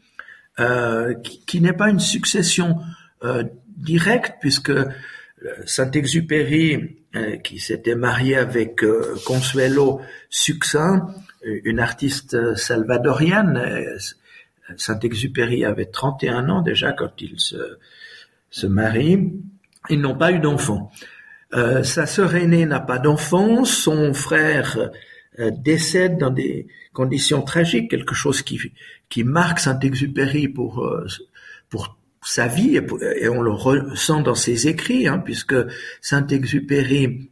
S21: euh, qui, qui n'est pas une succession euh, directe, puisque Saint-Exupéry, euh, qui s'était marié avec euh, Consuelo Succin, une artiste salvadorienne, euh, Saint-Exupéry avait trente et un ans déjà quand il se, se marie. Ils n'ont pas eu d'enfant. Euh, sa sœur aînée n'a pas d'enfant, son frère euh, décède dans des conditions tragiques, quelque chose qui qui marque Saint-Exupéry pour euh, pour sa vie, et, et on le ressent dans ses écrits, hein, puisque Saint-Exupéry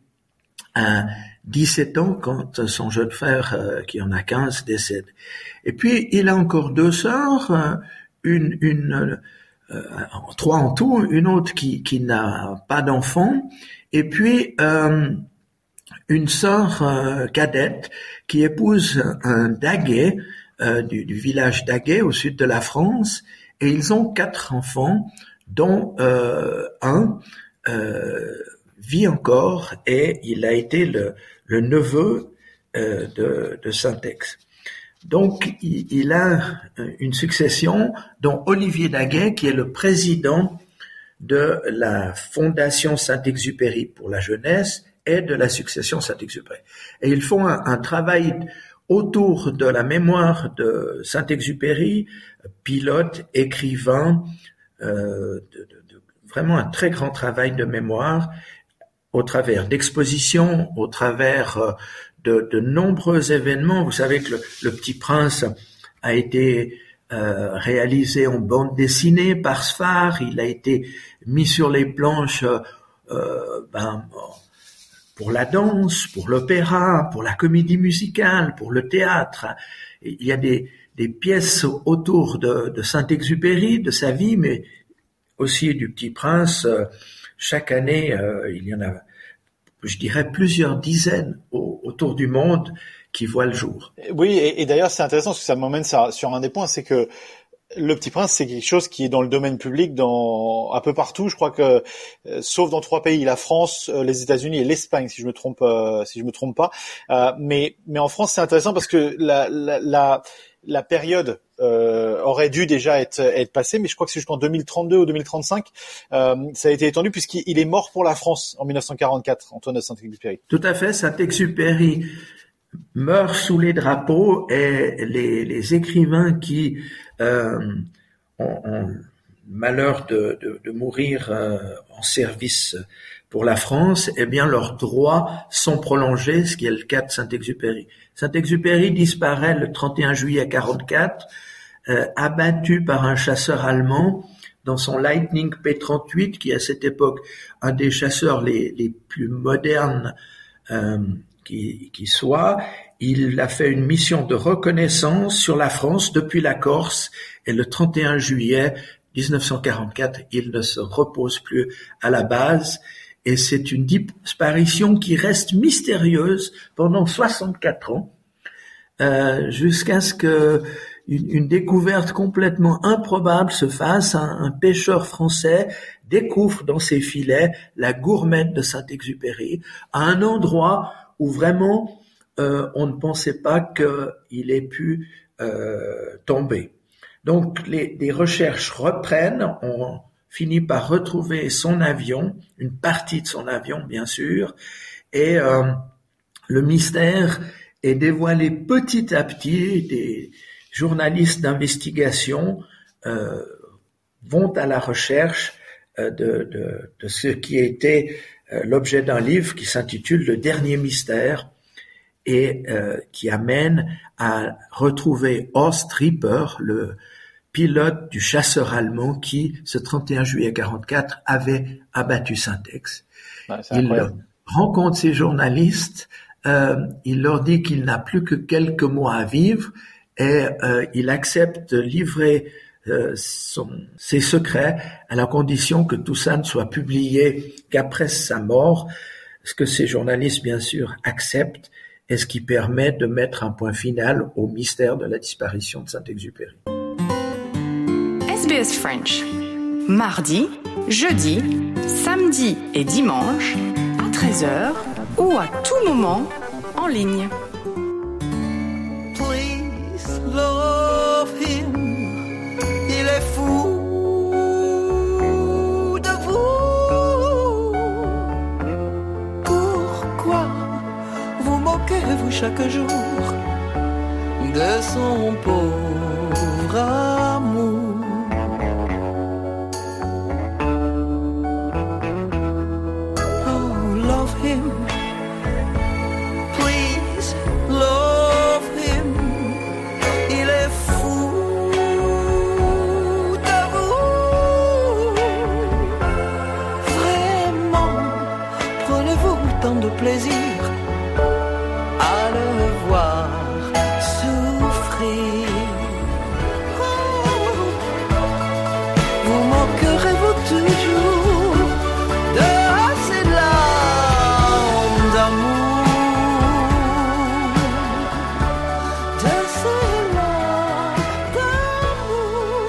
S21: a dix-sept ans quand son jeune frère, euh, qui en a quinze, décède. Et puis, il a encore deux sœurs, euh, une, une, euh, trois en tout, une autre qui, qui n'a pas d'enfant, et puis euh, une sœur euh, cadette qui épouse un Daguet euh, du, du village Daguet au sud de la France, et ils ont quatre enfants, dont euh, un euh, vit encore, et il a été le, le neveu euh, de, de Saint-Ex. Donc, il, il a une succession, dont Olivier Daguet, qui est le président de la Fondation Saint-Exupéry pour la jeunesse et de la succession Saint-Exupéry. Et ils font un, un travail autour de la mémoire de Saint-Exupéry, pilote, écrivain, euh, de, de, de, vraiment un très grand travail de mémoire, au travers d'expositions, au travers de, de nombreux événements. Vous savez que le, le Petit Prince a été euh, réalisé en bande dessinée par Sfar, il a été mis sur les planches euh, ben, pour la danse, pour l'opéra, pour la comédie musicale, pour le théâtre. Il y a des, des pièces autour de, de Saint-Exupéry, de sa vie, mais aussi du Petit Prince. Chaque année, euh, il y en a, je dirais, plusieurs dizaines au, autour du monde qui voient le jour.
S20: Oui, et, et d'ailleurs, c'est intéressant parce que ça m'emmène sur un des points, c'est que Le Petit Prince, c'est quelque chose qui est dans le domaine public dans un peu partout. Je crois que, euh, sauf dans trois pays, la France, euh, les États-Unis et l'Espagne, si je me trompe, euh, si je me trompe pas. Euh, mais, mais en France, c'est intéressant parce que la, la, la, la période euh, aurait dû déjà être, être passée, mais je crois que c'est jusqu'en deux mille trente-deux ou deux mille trente-cinq. Euh, ça a été étendu puisqu'il est mort pour la France en mille neuf cent quarante-quatre, Antoine de Saint-Exupéry.
S21: Tout à fait, Saint-Exupéry meurt sous les drapeaux et les, les écrivains qui euh, ont, ont le malheur de, de, de mourir euh, en service pour la France, eh bien leurs droits sont prolongés, ce qui est le cas de Saint-Exupéry. Saint-Exupéry disparaît le trente et un juillet quarante-quatre, euh, abattu par un chasseur allemand dans son Lightning P trente-huit, qui est à cette époque un des chasseurs les, les plus modernes euh, qui, qui soit. Il a fait une mission de reconnaissance sur la France depuis la Corse, et le trente et un juillet dix-neuf cent quarante-quatre, il ne se repose plus à la base, et c'est une disparition qui reste mystérieuse pendant soixante-quatre ans, euh, jusqu'à ce que une, une découverte complètement improbable se fasse. Un, un pêcheur français découvre dans ses filets la gourmette de Saint-Exupéry, à un endroit où vraiment euh, on ne pensait pas qu'il ait pu euh, tomber. Donc les, les recherches reprennent, on finit par retrouver son avion, une partie de son avion bien sûr, et euh, le mystère est dévoilé petit à petit. Des journalistes d'investigation euh, vont à la recherche euh, de, de, de ce qui était euh, l'objet d'un livre qui s'intitule « Le dernier mystère », et euh, qui amène à retrouver Horst Ripper, le pilote du chasseur allemand qui, ce trente et un juillet quarante-quatre, avait abattu Saint-Ex.
S20: Ouais,
S21: il rencontre ces journalistes, euh, il leur dit qu'il n'a plus que quelques mois à vivre, et euh, il accepte de livrer euh, son, ses secrets à la condition que tout ça ne soit publié qu'après sa mort, ce que ces journalistes, bien sûr, acceptent, et ce qui permet de mettre un point final au mystère de la disparition de Saint-Exupéry.
S8: S B S French. Mardi, jeudi, samedi et dimanche à treize heures ou à tout moment en ligne.
S1: Please love him. Il est fou de vous. Pourquoi vous moquez-vous chaque jour de son pauvre amour? Oh, toujours de ces larmes d'amour, de ces larmes d'amour.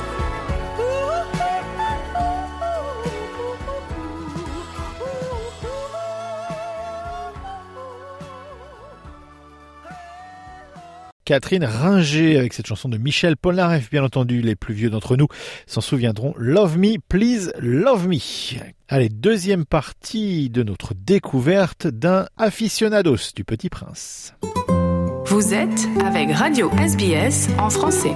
S6: Catherine Ringer avec cette chanson de Michel Polnareff, bien entendu, les plus vieux d'entre nous s'en souviendront. Love Me, Please Love Me. Allez, deuxième partie de notre découverte d'un aficionados du Petit Prince.
S8: Vous êtes avec Radio S B S en français.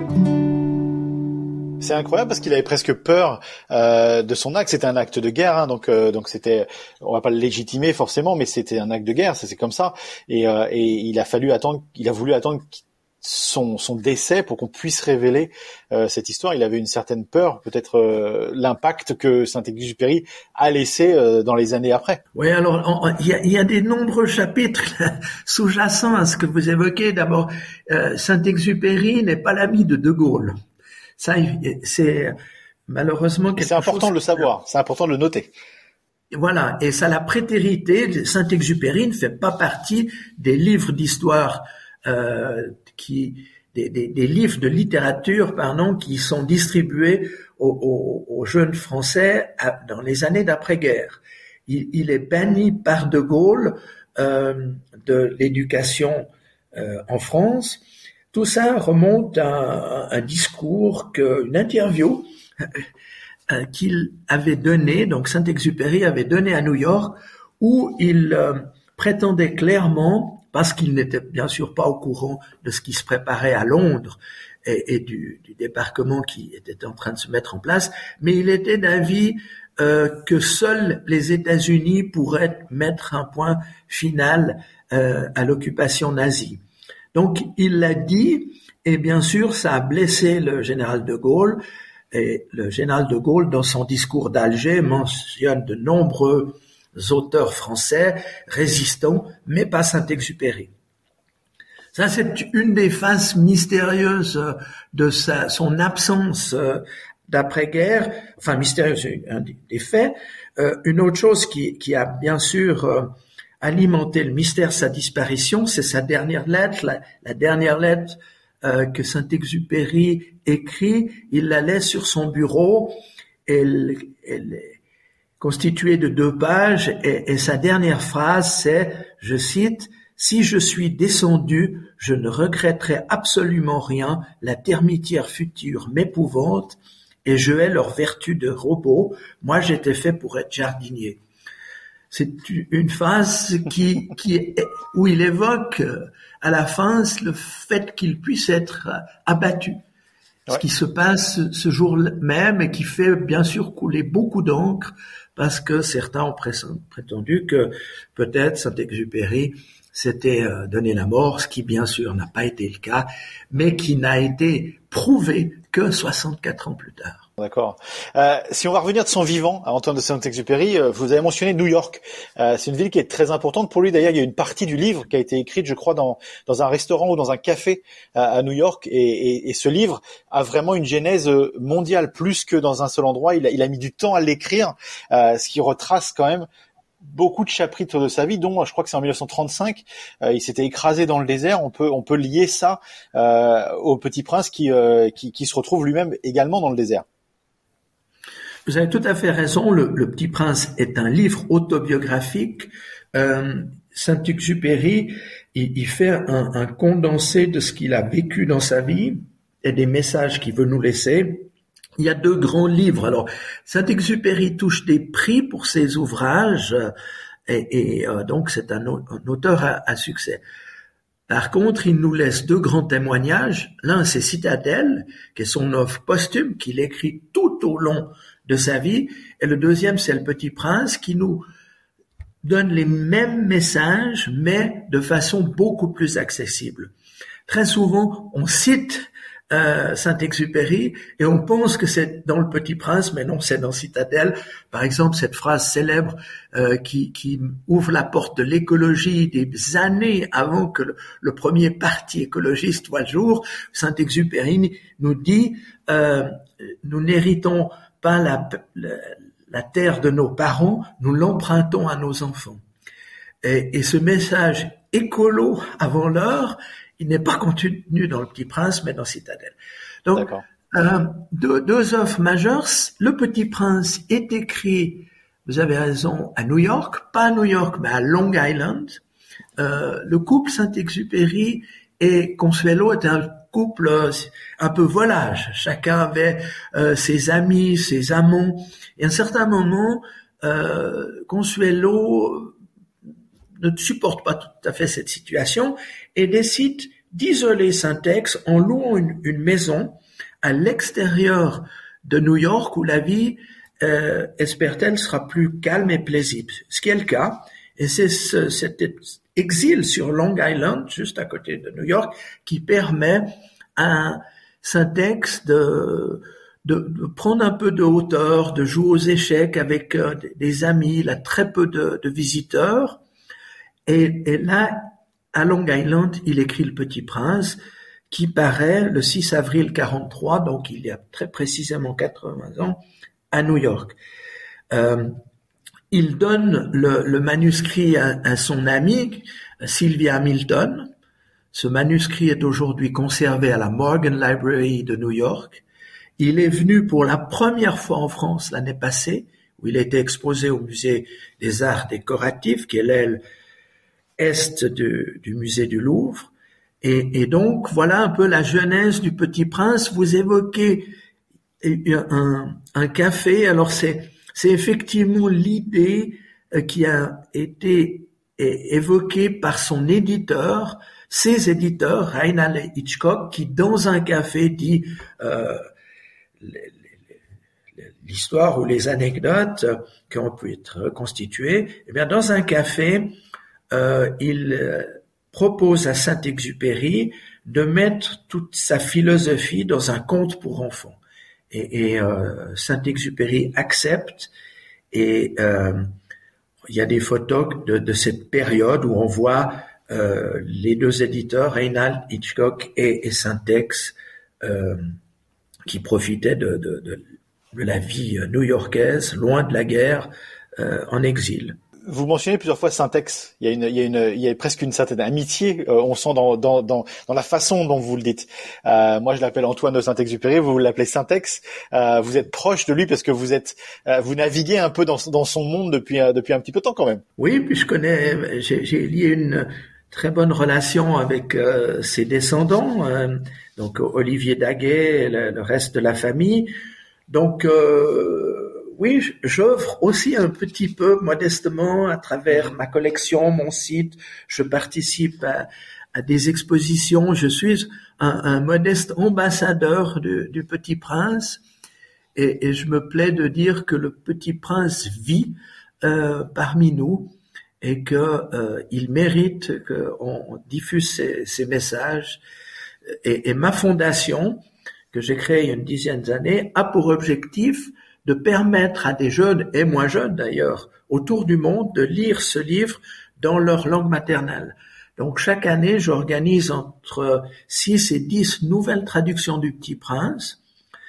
S20: C'est incroyable parce qu'il avait presque peur euh, de son acte. C'était un acte de guerre, hein, donc euh, donc c'était, on va pas le légitimer forcément, mais c'était un acte de guerre, ça c'est comme ça. Et, euh, et il a fallu attendre, il a voulu attendre son son décès pour qu'on puisse révéler euh, cette histoire. Il avait une certaine peur, peut-être euh, l'impact que Saint-Exupéry a laissé euh, dans les années après.
S21: Oui, alors il y a, y a des nombreux chapitres sous-jacents à ce que vous évoquez. D'abord, euh, Saint-Exupéry n'est pas l'ami de De Gaulle. Ça, c'est malheureusement quelque chose...
S20: C'est important de le savoir, c'est important de le noter.
S21: Voilà, et ça l'a prétérité. Saint-Exupéry ne fait pas partie des livres d'histoire, euh, qui, des, des, des livres de littérature, pardon, qui sont distribués aux, aux, aux jeunes Français à, dans les années d'après-guerre. Il, il est banni par De Gaulle euh, de l'éducation euh, en France. Tout ça remonte à un, un discours, que, une interview euh, qu'il avait donné, donc Saint-Exupéry avait donné à New York, où il euh, prétendait clairement, parce qu'il n'était bien sûr pas au courant de ce qui se préparait à Londres et, et du, du débarquement qui était en train de se mettre en place, mais il était d'avis euh, que seuls les États-Unis pourraient mettre un point final euh, à l'occupation nazie. Donc, il l'a dit, et bien sûr, ça a blessé le général de Gaulle. Et le général de Gaulle, dans son discours d'Alger, mentionne de nombreux auteurs français résistants, mais pas Saint-Exupéry. Ça, c'est une des phases mystérieuses de sa, son absence d'après-guerre. Enfin, mystérieuse, c'est un des faits. Euh, une autre chose qui, qui a bien sûr... Euh, alimenter le mystère de sa disparition, c'est sa dernière lettre, la, la dernière lettre euh, que Saint-Exupéry écrit. Il la laisse sur son bureau. Elle, elle est constituée de deux pages et, et sa dernière phrase, c'est, je cite, « Si je suis descendu, je ne regretterai absolument rien. La termitière future m'épouvante et je hais leur vertu de robot. Moi, j'étais fait pour être jardinier. » C'est une phase qui, qui, où il évoque à la fin le fait qu'il puisse être abattu. Ouais. Ce qui se passe ce jour même et qui fait bien sûr couler beaucoup d'encre parce que certains ont prétendu que peut-être Saint-Exupéry s'était donné la mort, ce qui bien sûr n'a pas été le cas, mais qui n'a été prouvé que soixante-quatre ans plus tard.
S20: D'accord. Euh, si on va revenir de son vivant à Antoine de Saint-Exupéry, euh, vous avez mentionné New York. Euh, c'est une ville qui est très importante pour lui. D'ailleurs, il y a une partie du livre qui a été écrite, je crois, dans dans un restaurant ou dans un café à, à New York. Et, et, et ce livre a vraiment une genèse mondiale, plus que dans un seul endroit. Il a, il a mis du temps à l'écrire, euh, ce qui retrace quand même beaucoup de chapitres de sa vie, dont je crois que c'est en dix-neuf cent trente-cinq, euh, il s'était écrasé dans le désert. On peut on peut lier ça euh, au Petit Prince qui, euh, qui qui se retrouve lui-même également dans le désert.
S21: Vous avez tout à fait raison. Le, le Petit Prince est un livre autobiographique. Euh, Saint-Exupéry, il, il fait un, un condensé de ce qu'il a vécu dans sa vie et des messages qu'il veut nous laisser. Il y a deux grands livres. Alors, Saint-Exupéry touche des prix pour ses ouvrages et, et euh, donc c'est un, un auteur à, à succès. Par contre, il nous laisse deux grands témoignages. L'un, c'est Citadelle, qui est son œuvre posthume qu'il écrit tout au long de sa vie. Et le deuxième, c'est Le Petit Prince, qui nous donne les mêmes messages, mais de façon beaucoup plus accessible. Très souvent, on cite euh, Saint-Exupéry et on pense que c'est dans Le Petit Prince, mais non, c'est dans Citadelle. Par exemple, cette phrase célèbre euh, qui, qui ouvre la porte de l'écologie des années avant que le, le premier parti écologiste voit le jour. Saint-Exupéry nous dit euh, « Nous n'héritons pas la, la, la terre de nos parents, nous l'empruntons à nos enfants. Et, et ce message écolo avant l'heure, il n'est pas contenu dans Le Petit Prince, mais dans Citadelle. Donc, euh, deux, deux œuvres majeures. Le Petit Prince est écrit, vous avez raison, à New York, pas à New York, mais à Long Island. Euh, le couple Saint-Exupéry et Consuelo était un couple un peu volage. Chacun avait euh, ses amis, ses amants. Et à un certain moment, euh, Consuelo ne supporte pas tout à fait cette situation et décide d'isoler Saint-Ex en louant une, une maison à l'extérieur de New York où la vie, euh, espère-t-elle, sera plus calme et paisible. Ce qui est le cas. Et c'est ce, cet exil sur Long Island, juste à côté de New York, qui permet à Saint-Ex de, de, de prendre un peu de hauteur, de jouer aux échecs avec euh, des amis. Il a très peu de, de visiteurs. Et, et là, à Long Island, il écrit Le Petit Prince, qui paraît le six avril quarante-trois, donc il y a très précisément quatre-vingts ans, à New York. Euh, il donne le, le manuscrit à, à son amie, Sylvia Hamilton. Ce manuscrit est aujourd'hui conservé à la Morgan Library de New York. Il est venu pour la première fois en France l'année passée, où il a été exposé au musée des arts décoratifs, qui est l'aile est du, du musée du Louvre. Et, et donc, voilà un peu la genèse du Petit Prince. Vous évoquez un, un café. Alors, c'est, c'est effectivement l'idée qui a été évoquée par son éditeur, ses éditeurs, Reinald Hitchcock, qui, dans un café, dit euh, l'histoire ou les anecdotes qui ont pu être reconstituées. Eh bien, dans un café, euh, il euh, propose à Saint-Exupéry de mettre toute sa philosophie dans un conte pour enfants. Et, et euh, Saint-Exupéry accepte, et euh, il y a des photos de, de cette période où on voit euh, les deux éditeurs, Reinald Hitchcock et, et Saint-Ex, euh, qui profitaient de, de, de, de la vie new-yorkaise, loin de la guerre, euh, en exil.
S20: Vous mentionnez plusieurs fois Saint-Ex. Il y a une, il y a une, il y a presque une certaine amitié. Euh, on sent dans, dans, dans, dans la façon dont vous le dites. Euh, moi, je l'appelle Antoine de Saint-Exupéry. Vous l'appelez Saint-Ex. Euh, vous êtes proche de lui parce que vous êtes, euh, vous naviguez un peu dans, dans son monde depuis, depuis un petit peu de temps quand même.
S21: Oui, puis je connais, j'ai, j'ai lié une très bonne relation avec euh, ses descendants, euh, donc Olivier Daguet, le, le reste de la famille. Donc euh, oui, j'offre aussi un petit peu modestement à travers ma collection, mon site. Je participe à, à des expositions. Je suis un, un modeste ambassadeur du, du Petit Prince, et, et je me plais de dire que le Petit Prince vit euh, parmi nous et que euh, il mérite qu'on diffuse ces, ces messages. Et, et ma fondation, que j'ai créée il y a une dizaine d'années, a pour objectif de permettre à des jeunes, et moins jeunes d'ailleurs, autour du monde, de lire ce livre dans leur langue maternelle. Donc chaque année, j'organise entre six et dix nouvelles traductions du Petit Prince,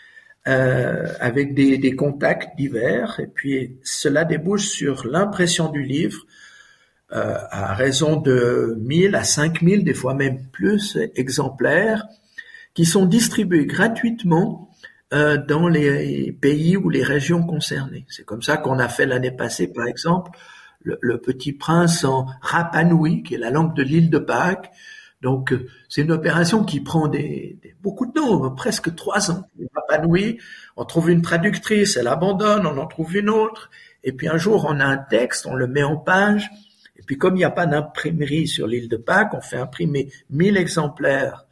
S21: euh, avec des, des contacts divers, et puis cela débouche sur l'impression du livre, euh, à raison de mille à cinq mille, des fois même plus, exemplaires, qui sont distribués gratuitement Euh, dans les pays ou les régions concernées. C'est comme ça qu'on a fait l'année passée, par exemple, le, le Petit Prince en Rapa Nui, qui est la langue de l'île de Pâques. Donc, euh, c'est une opération qui prend des, des, beaucoup de temps, presque trois ans. Rapa Nui, on trouve une traductrice, elle abandonne, on en trouve une autre, et puis un jour, on a un texte, on le met en page, et puis comme il n'y a pas d'imprimerie sur l'île de Pâques, on fait imprimer mille exemplaires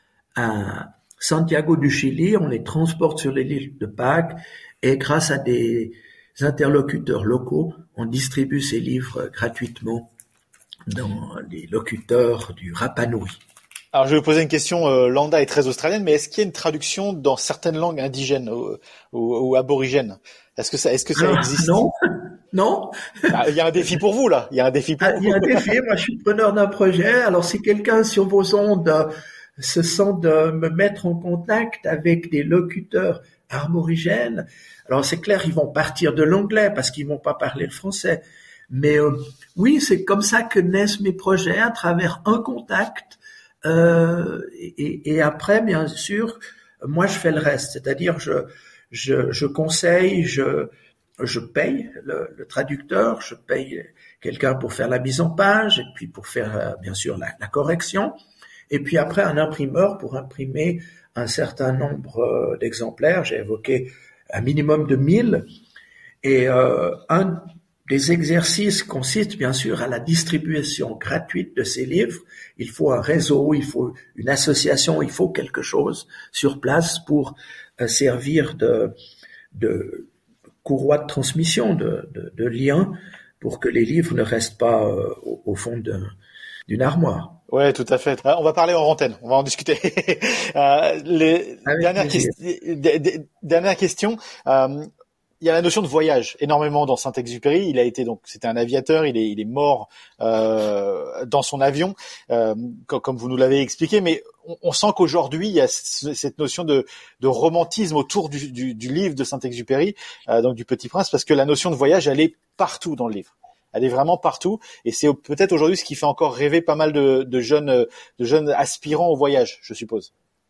S21: à Santiago du Chili, on les transporte sur l'île de Pâques, et grâce à des interlocuteurs locaux, on distribue ces livres gratuitement dans les locuteurs du Rapa Nui.
S20: Alors, je vais vous poser une question, euh, lambda est très australienne, mais est-ce qu'il y a une traduction dans certaines langues indigènes ou, ou, ou aborigènes? Est-ce que ça, est-ce que ça
S21: ah,
S20: existe?
S21: Non, non.
S20: Ah, il y a un défi pour vous, là. Il y a un défi pour
S21: ah,
S20: vous.
S21: Il y a un défi. Moi, je suis preneur d'un projet. Alors, si quelqu'un sur vos ondes ce sont de me mettre en contact avec des locuteurs arborigènes. Alors c'est clair, ils vont partir de l'anglais parce qu'ils vont pas parler le français. Mais euh, oui, c'est comme ça que naissent mes projets, à travers un contact. Euh, et, et après, bien sûr, moi je fais le reste. C'est-à-dire, je, je, je conseille, je, je paye le, le traducteur, je paye quelqu'un pour faire la mise en page, et puis pour faire, euh, bien sûr, la, la correction. Et puis après, un imprimeur pour imprimer un certain nombre euh, d'exemplaires. J'ai évoqué un minimum de mille. Et euh, un des exercices consiste bien sûr à la distribution gratuite de ces livres. Il faut un réseau, il faut une association, il faut quelque chose sur place pour euh, servir de, de courroie de transmission, de, de, de lien, pour que les livres ne restent pas euh, au, au fond de, d'une armoire.
S20: Ouais, tout à fait. On va parler en antenne, on va en discuter. euh, les dernières, que... dernière question. Euh, il y a la notion de voyage énormément dans Saint-Exupéry. Il a été donc, c'était un aviateur. Il est, il est mort euh, dans son avion, euh, comme, comme vous nous l'avez expliqué. Mais on, on sent qu'aujourd'hui il y a cette notion de, de romantisme autour du, du, du livre de Saint-Exupéry, euh, donc du Petit Prince, parce que la notion de voyage, elle est partout dans le livre. Elle est vraiment partout, et c'est peut-être aujourd'hui ce qui fait encore rêver pas mal de, de jeunes, de jeunes aspirants au voyage, je suppose.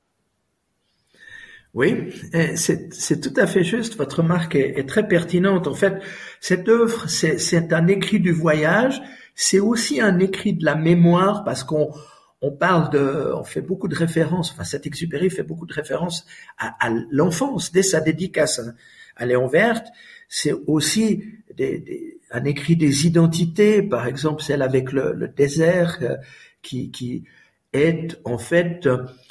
S21: Oui, c'est, c'est tout à fait juste. Votre remarque est, est très pertinente. En fait, cette œuvre, c'est, c'est un écrit du voyage. C'est aussi un écrit de la mémoire, parce qu'on on parle de, on fait beaucoup de références. Enfin, Saint-Exupéry fait beaucoup de références à, à l'enfance dès sa dédicace à Léon Verte. C'est aussi des, des, un écrit des identités, par exemple celle avec le, le désert, euh, qui, qui est en fait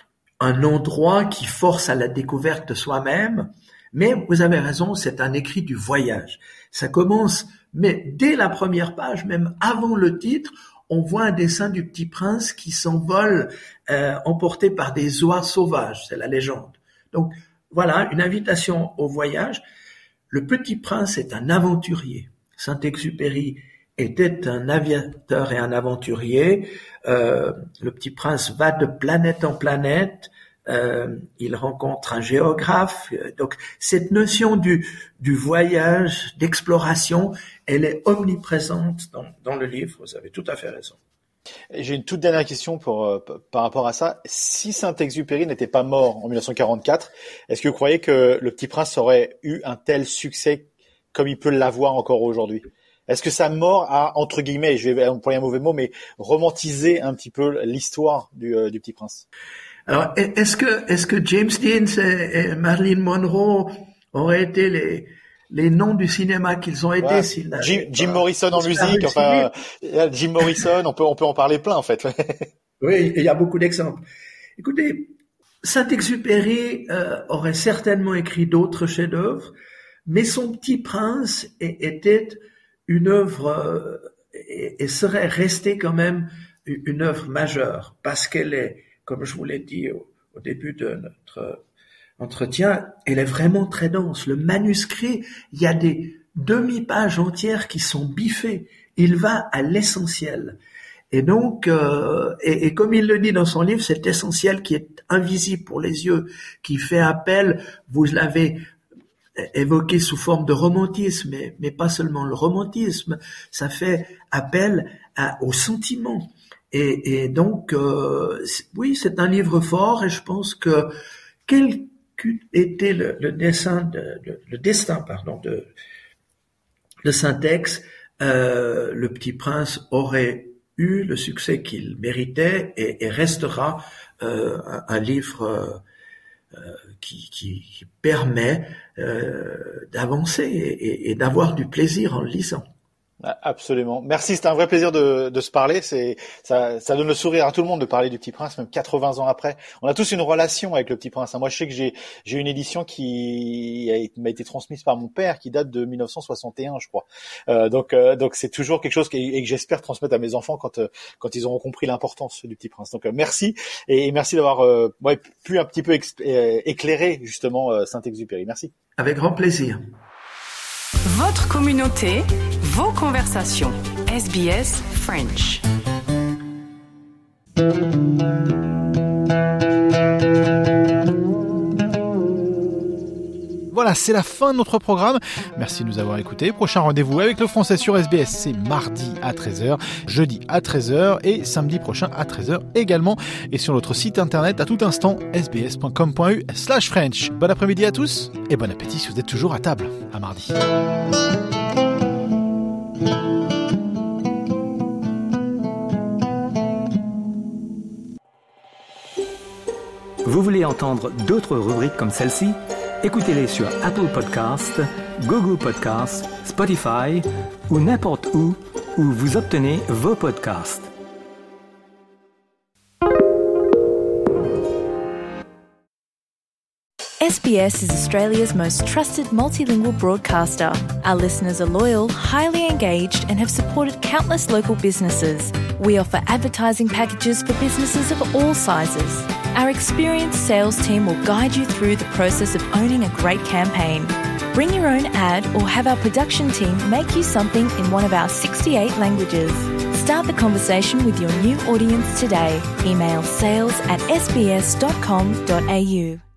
S21: un endroit qui force à la découverte de soi-même. Mais vous avez raison, c'est un écrit du voyage. Ça commence, mais dès la première page, même avant le titre, on voit un dessin du Petit Prince qui s'envole, euh, emporté par des oies sauvages, c'est la légende. Donc voilà, une invitation au voyage. Le Petit Prince est un aventurier. Saint-Exupéry était un aviateur et un aventurier. Euh, le Petit Prince va de planète en planète. Euh, il rencontre un géographe. Donc cette notion du, du voyage, d'exploration, elle est omniprésente dans, dans le livre. Vous avez tout à fait raison.
S20: J'ai une toute dernière question pour, euh, par rapport à ça. Si Saint-Exupéry n'était pas mort en mille neuf cent quarante-quatre, est-ce que vous croyez que le Petit Prince aurait eu un tel succès comme il peut l'avoir encore aujourd'hui? Est-ce que sa mort a, entre guillemets, je vais employer un mauvais mot, mais romantisé un petit peu l'histoire du, euh, du Petit Prince?
S21: Alors, est-ce que, est-ce que James Dean et, et Marilyn Monroe auraient été les, les noms du cinéma qu'ils ont été?
S20: Ouais.
S21: S'ils
S20: Jim, Jim Morrison en musique, enfin, Jim Morrison, on peut, on peut en parler plein, en fait.
S21: Oui, il y a beaucoup d'exemples. Écoutez, Saint-Exupéry euh, aurait certainement écrit d'autres chefs-d'œuvre, mais son Petit Prince était une œuvre euh, et, et serait restée quand même une œuvre majeure, parce qu'elle est, comme je vous l'ai dit au, au début de notre entretien, elle est vraiment très dense. Le manuscrit, il y a des demi-pages entières qui sont biffées. Il va à l'essentiel. Et donc, euh, et, et comme il le dit dans son livre, cet essentiel qui est invisible pour les yeux, qui fait appel, vous l'avez évoqué sous forme de romantisme, mais, mais pas seulement le romantisme, ça fait appel à, au sentiment. Et, et donc, euh, oui, c'est un livre fort, et je pense que quel qu'eût été le, le dessin, de, le, le destin, pardon, de, de Saint-Ex, euh, le Petit Prince aurait eu le succès qu'il méritait et, et restera euh, un, un livre euh, qui, qui, qui permet euh, d'avancer et, et, et d'avoir du plaisir en le lisant.
S20: Absolument. Merci, c'était un vrai plaisir de, de se parler. C'est, ça, ça donne le sourire à tout le monde de parler du Petit Prince, même quatre-vingts ans après. On a tous une relation avec le Petit Prince. Moi, je sais que j'ai, j'ai une édition qui a, m'a été transmise par mon père, qui date de mille neuf cent soixante et un, je crois. Euh, donc, euh, donc c'est toujours quelque chose que, et que j'espère transmettre à mes enfants quand, euh, quand ils auront compris l'importance du Petit Prince. Donc, euh, merci et, et merci d'avoir euh, ouais, pu un petit peu exp- euh, éclairer justement euh, Saint-Exupéry. Merci.
S21: Avec grand plaisir.
S8: Votre communauté, vos conversations. S B S French.
S6: Voilà, c'est la fin de notre programme. Merci de nous avoir écoutés. Prochain rendez-vous avec le français sur S B S, c'est mardi à treize heures, jeudi à treize heures et samedi prochain à treize heures également. Et sur notre site internet à tout instant, s b s point com point u slash french. Bon après-midi à tous et bon appétit si vous êtes toujours à table. À mardi.
S3: Vous voulez entendre d'autres rubriques comme celle-ci? Écoutez-les sur Apple Podcasts, Google Podcasts, Spotify ou n'importe où où vous obtenez vos podcasts.
S2: S B S is Australia's most trusted multilingual broadcaster. Our listeners are loyal, highly engaged, and have supported countless local businesses. We offer advertising packages for businesses of all sizes. Our experienced sales team will guide you through the process of owning a great campaign. Bring your own ad or have our production team make you something in one of our sixty-eight languages. Start the conversation with your new audience today. Email sales at s b s dot com dot a u.